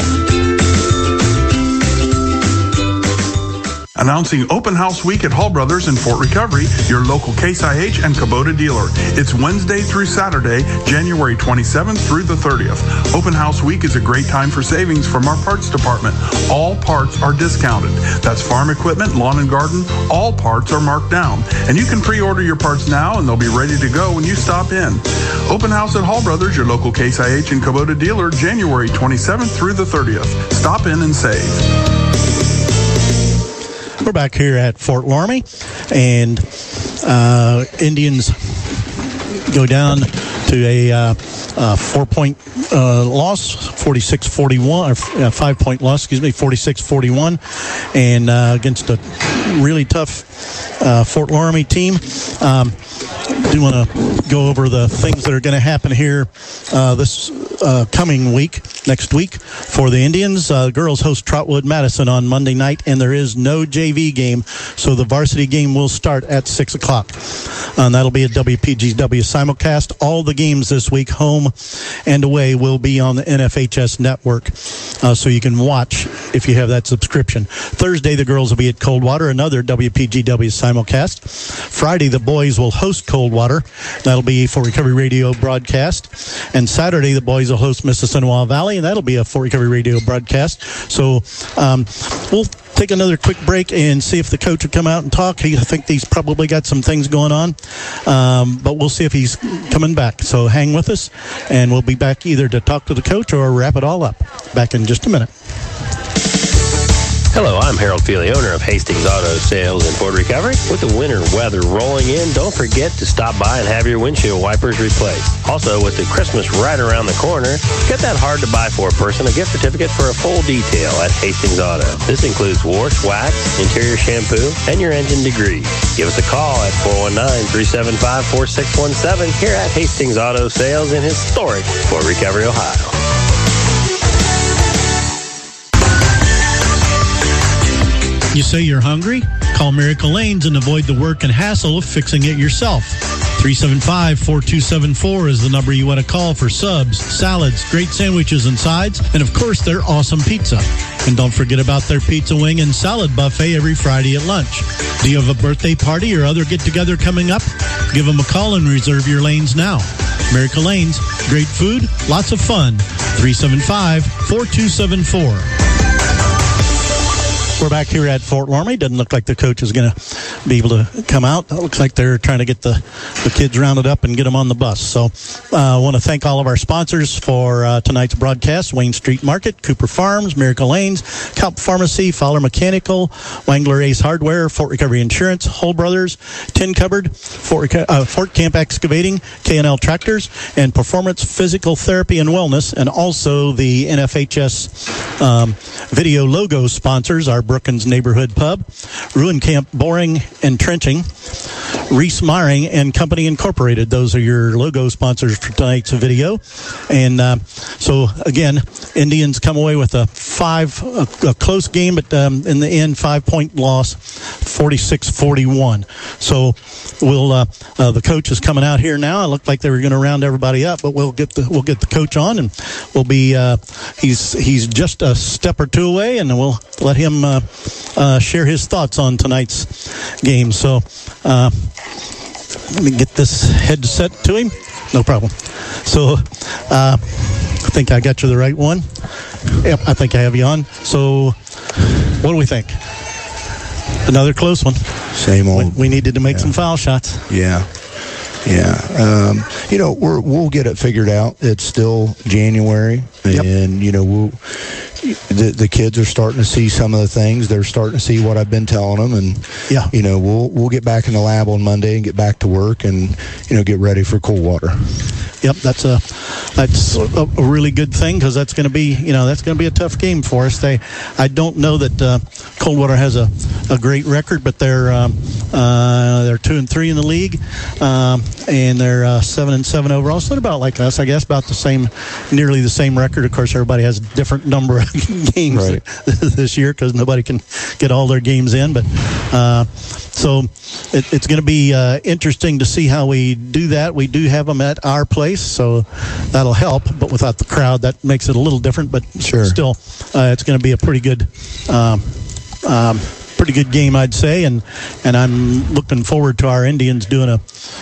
Announcing Open House Week at Hall Brothers in Fort Recovery, your local Case IH and Kubota dealer. It's Wednesday through Saturday, January 27th through the 30th. Open House Week is a great time for savings from our parts department. All parts are discounted. That's farm equipment, lawn and garden, all parts are marked down. And you can pre-order your parts now and they'll be ready to go when you stop in. Open House at Hall Brothers, your local Case IH and Kubota dealer, January 27th through the 30th. Stop in and save. We're back here at Fort Laramie, and Indians go down to a 4-point loss, 46-41, 5-point loss, 46-41, and against a really tough Fort Loramie team. Do want to go over the things that are going to happen here this coming week, next week, for the Indians. Girls host Trotwood Madison on Monday night, and there is no JV game, so the varsity game will start at 6 o'clock. And that'll be a WPGW simulcast. All the games this week, home and away, will be on the NFHS network, so you can watch if you have that subscription. Thursday, the girls will be at Coldwater, another WPGW simulcast. Friday, the boys will host Coldwater. That'll be Fort Recovery Radio broadcast. And Saturday, the boys will host Mississinawa Valley, and that'll be a Fort Recovery Radio broadcast. So we'll take another quick break and see if the coach would come out and talk. I think he's probably got some things going on, but we'll see if he's coming back. So hang with us, and we'll be back either to talk to the coach or wrap it all up. Back in just a minute. Hello, I'm Harold Feely, owner of Hastings Auto Sales in Fort Recovery. With the winter weather rolling in, don't forget to stop by and have your windshield wipers replaced. Also, with the Christmas right around the corner, get that hard-to-buy-for person a gift certificate for a full detail at Hastings Auto. This includes wash, wax, interior shampoo, and your engine degrees. Give us a call at 419-375-4617 here at Hastings Auto Sales in historic Fort Recovery, Ohio. You say you're hungry? Call Miracle Lanes and avoid the work and hassle of fixing it yourself. 375-4274 is the number you want to call for subs, salads, great sandwiches and sides, and of course their awesome pizza. And don't forget about their pizza wing and salad buffet every Friday at lunch. Do you have a birthday party or other get-together coming up? Give them a call and reserve your lanes now. Miracle Lanes, great food, lots of fun. 375-4274. We're back here at Fort Loramie. Doesn't look like the coach is going to be able to come out. It looks like they're trying to get the kids rounded up and get them on the bus. So I want to thank all of our sponsors for tonight's broadcast: Wayne Street Market, Cooper Farms, Miracle Lanes, Calp Pharmacy, Fowler Mechanical, Wangler Ace Hardware, Fort Recovery Insurance, Hull Brothers, Tin Cupboard, Fort Camp Excavating, K&L Tractors, and Performance Physical Therapy and Wellness, and also the NFHS video logo sponsors are Brookins Neighborhood Pub, Ruin Camp Boring and Trenching, Reese Miring and Company Incorporated. Those are your logo sponsors for tonight's video. And so, again, Indians come away with a close game, but in the end, 5-point loss, 46-41. So we'll the coach is coming out here now. It looked like they were going to round everybody up, but we'll get the coach on, and we'll be he's just a step or two away, and we'll let him share his thoughts on tonight's game. So let me get this headset to him. No problem. So I think I got you the right one. Yep, I think I have you on. So what do we think? Another close one. Same old. We needed to make some foul shots. Yeah. We'll get it figured out. It's still January, and the kids are starting to see some of the things. They're starting to see what I've been telling them, and we'll get back in the lab on Monday and get back to work, and get ready for Coldwater. Yep, that's a really good thing, because that's going to be a tough game for us. I don't know that Coldwater has a great record, but they're 2-3 in the league, and they're 7-7 overall. So they're about like us, I guess, about the same, nearly the same record. Of course, everybody has a different number of games this year because nobody can get all their games in. But so it's going to be interesting to see how we do that. We do have them at our place, so that'll help. But without the crowd, that makes it a little different. But still, it's going to be a pretty good game, I'd say, and I'm looking forward to our Indians doing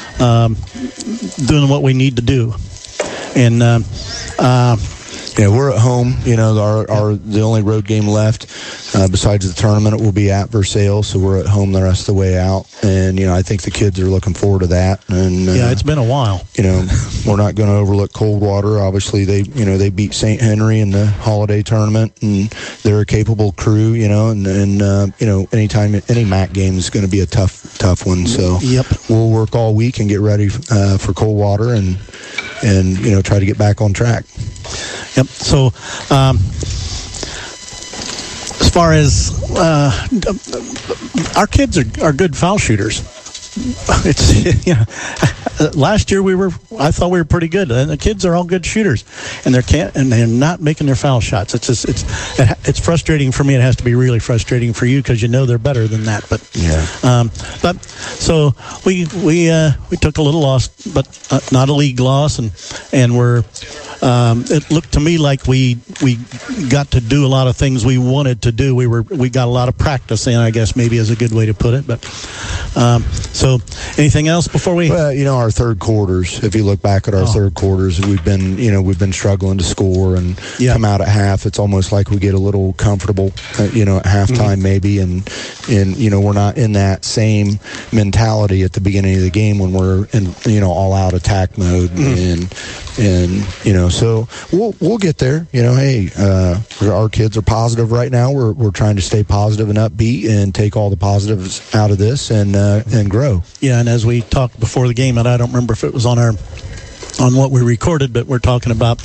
what we need to do. And we're at home. The only road game left besides the tournament will be at Versailles, so we're at home the rest of the way out. And I think the kids are looking forward to that. And it's been a while. We're not going to overlook Coldwater. Obviously, they beat St. Henry in the holiday tournament, and they're a capable crew. And anytime any MAC game is going to be a tough one. So we'll work all week and get ready for Coldwater and try to get back on track. Yep. So, as far as our kids are good foul shooters. It's last year I thought we were pretty good, and the kids are all good shooters, and they're not making their foul shots. It's frustrating for me. It has to be really frustrating for you because they're better than that. But but so we took a little loss, but not a league loss, and we're it looked to me like we got to do a lot of things we wanted to do. We got a lot of practice in, I guess maybe is a good way to put it. But so anything else before we? Well, our third quarters. If you look back at our third quarters, we've been struggling to score and come out at half. It's almost like we get a little comfortable, at halftime maybe, and we're not in that same mentality at the beginning of the game when we're in all out attack mode and so we'll get there. Hey, our kids are positive right now. We're trying to stay positive and upbeat and take all the positives out of this and grow. Yeah, and as we talked before the game, and I don't remember if it was on what we recorded, but we're talking about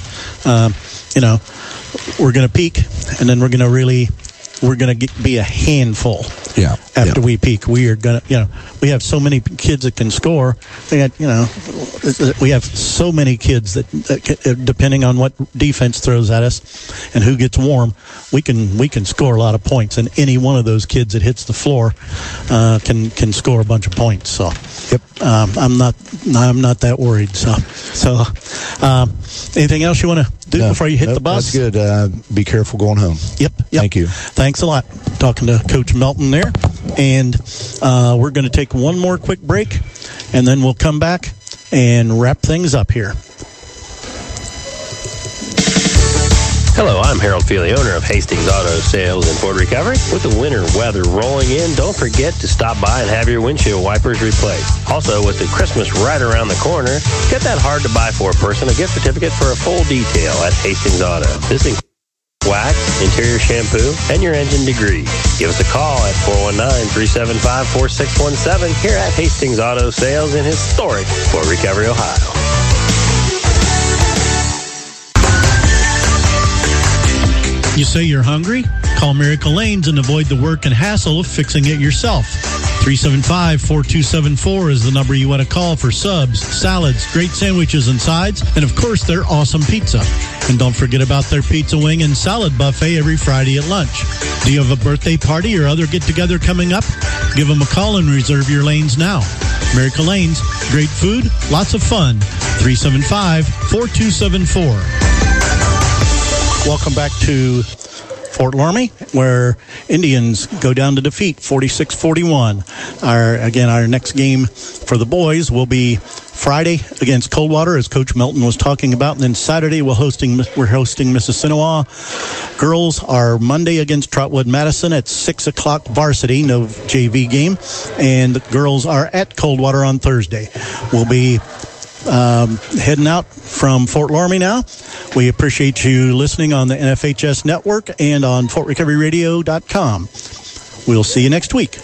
we're going to peak, and then we're going to be a handful. Yeah. After we peak, we are going to, we have so many kids that can score. We have so many kids that depending on what defense throws at us and who gets warm, we can score a lot of points. And any one of those kids that hits the floor can score a bunch of points. So, I'm not that worried. So, anything else you want to do before you hit the bus? That's good. Be careful going home. Yep. Thank you. Thanks a lot. Talking to Coach Melton there. And we're going to take one more quick break, and then we'll come back and wrap things up here. Hello, I'm Harold Feely, owner of Hastings Auto Sales and Ford Recovery. With the winter weather rolling in, don't forget to stop by and have your windshield wipers replaced. Also, with the Christmas right around the corner, get that hard-to-buy-for person a gift certificate for a full detail at Hastings Auto. This includes wax, interior shampoo, and your engine degree. Give us a call at 419-375-4617 here at Hastings Auto Sales in historic Fort Recovery, Ohio. You say you're hungry? Call Miracle Lanes and avoid the work and hassle of fixing it yourself. 375-4274 is the number you want to call for subs, salads, great sandwiches and sides, and of course their awesome pizza. And don't forget about their pizza wing and salad buffet every Friday at lunch. Do you have a birthday party or other get-together coming up? Give them a call and reserve your lanes now. Miracle Lanes, great food, lots of fun. 375-4274. Welcome back to Fort Loramie, where Indians go down to defeat 46-41. Our next game for the boys will be Friday against Coldwater, as Coach Melton was talking about, and then Saturday we're hosting Mississinewa. Girls are Monday against Trotwood Madison at 6 o'clock varsity, no JV game, and the girls are at Coldwater on Thursday. We'll be heading out from Fort Loramie now. We appreciate you listening on the NFHS network and on FortRecoveryRadio.com. We'll see you next week.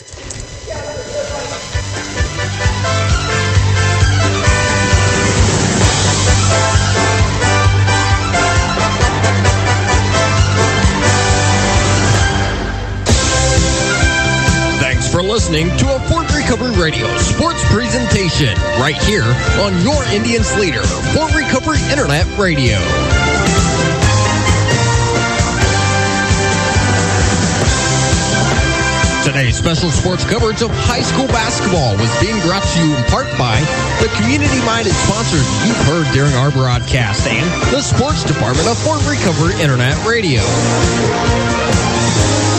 Thanks for listening to a Fort Recovery Radio sports presentation right here on your Indians leader, Fort Recovery Internet Radio. Today's special sports coverage of high school basketball was being brought to you in part by the community-minded sponsors you've heard during our broadcast and the sports department of Fort Recovery Internet Radio.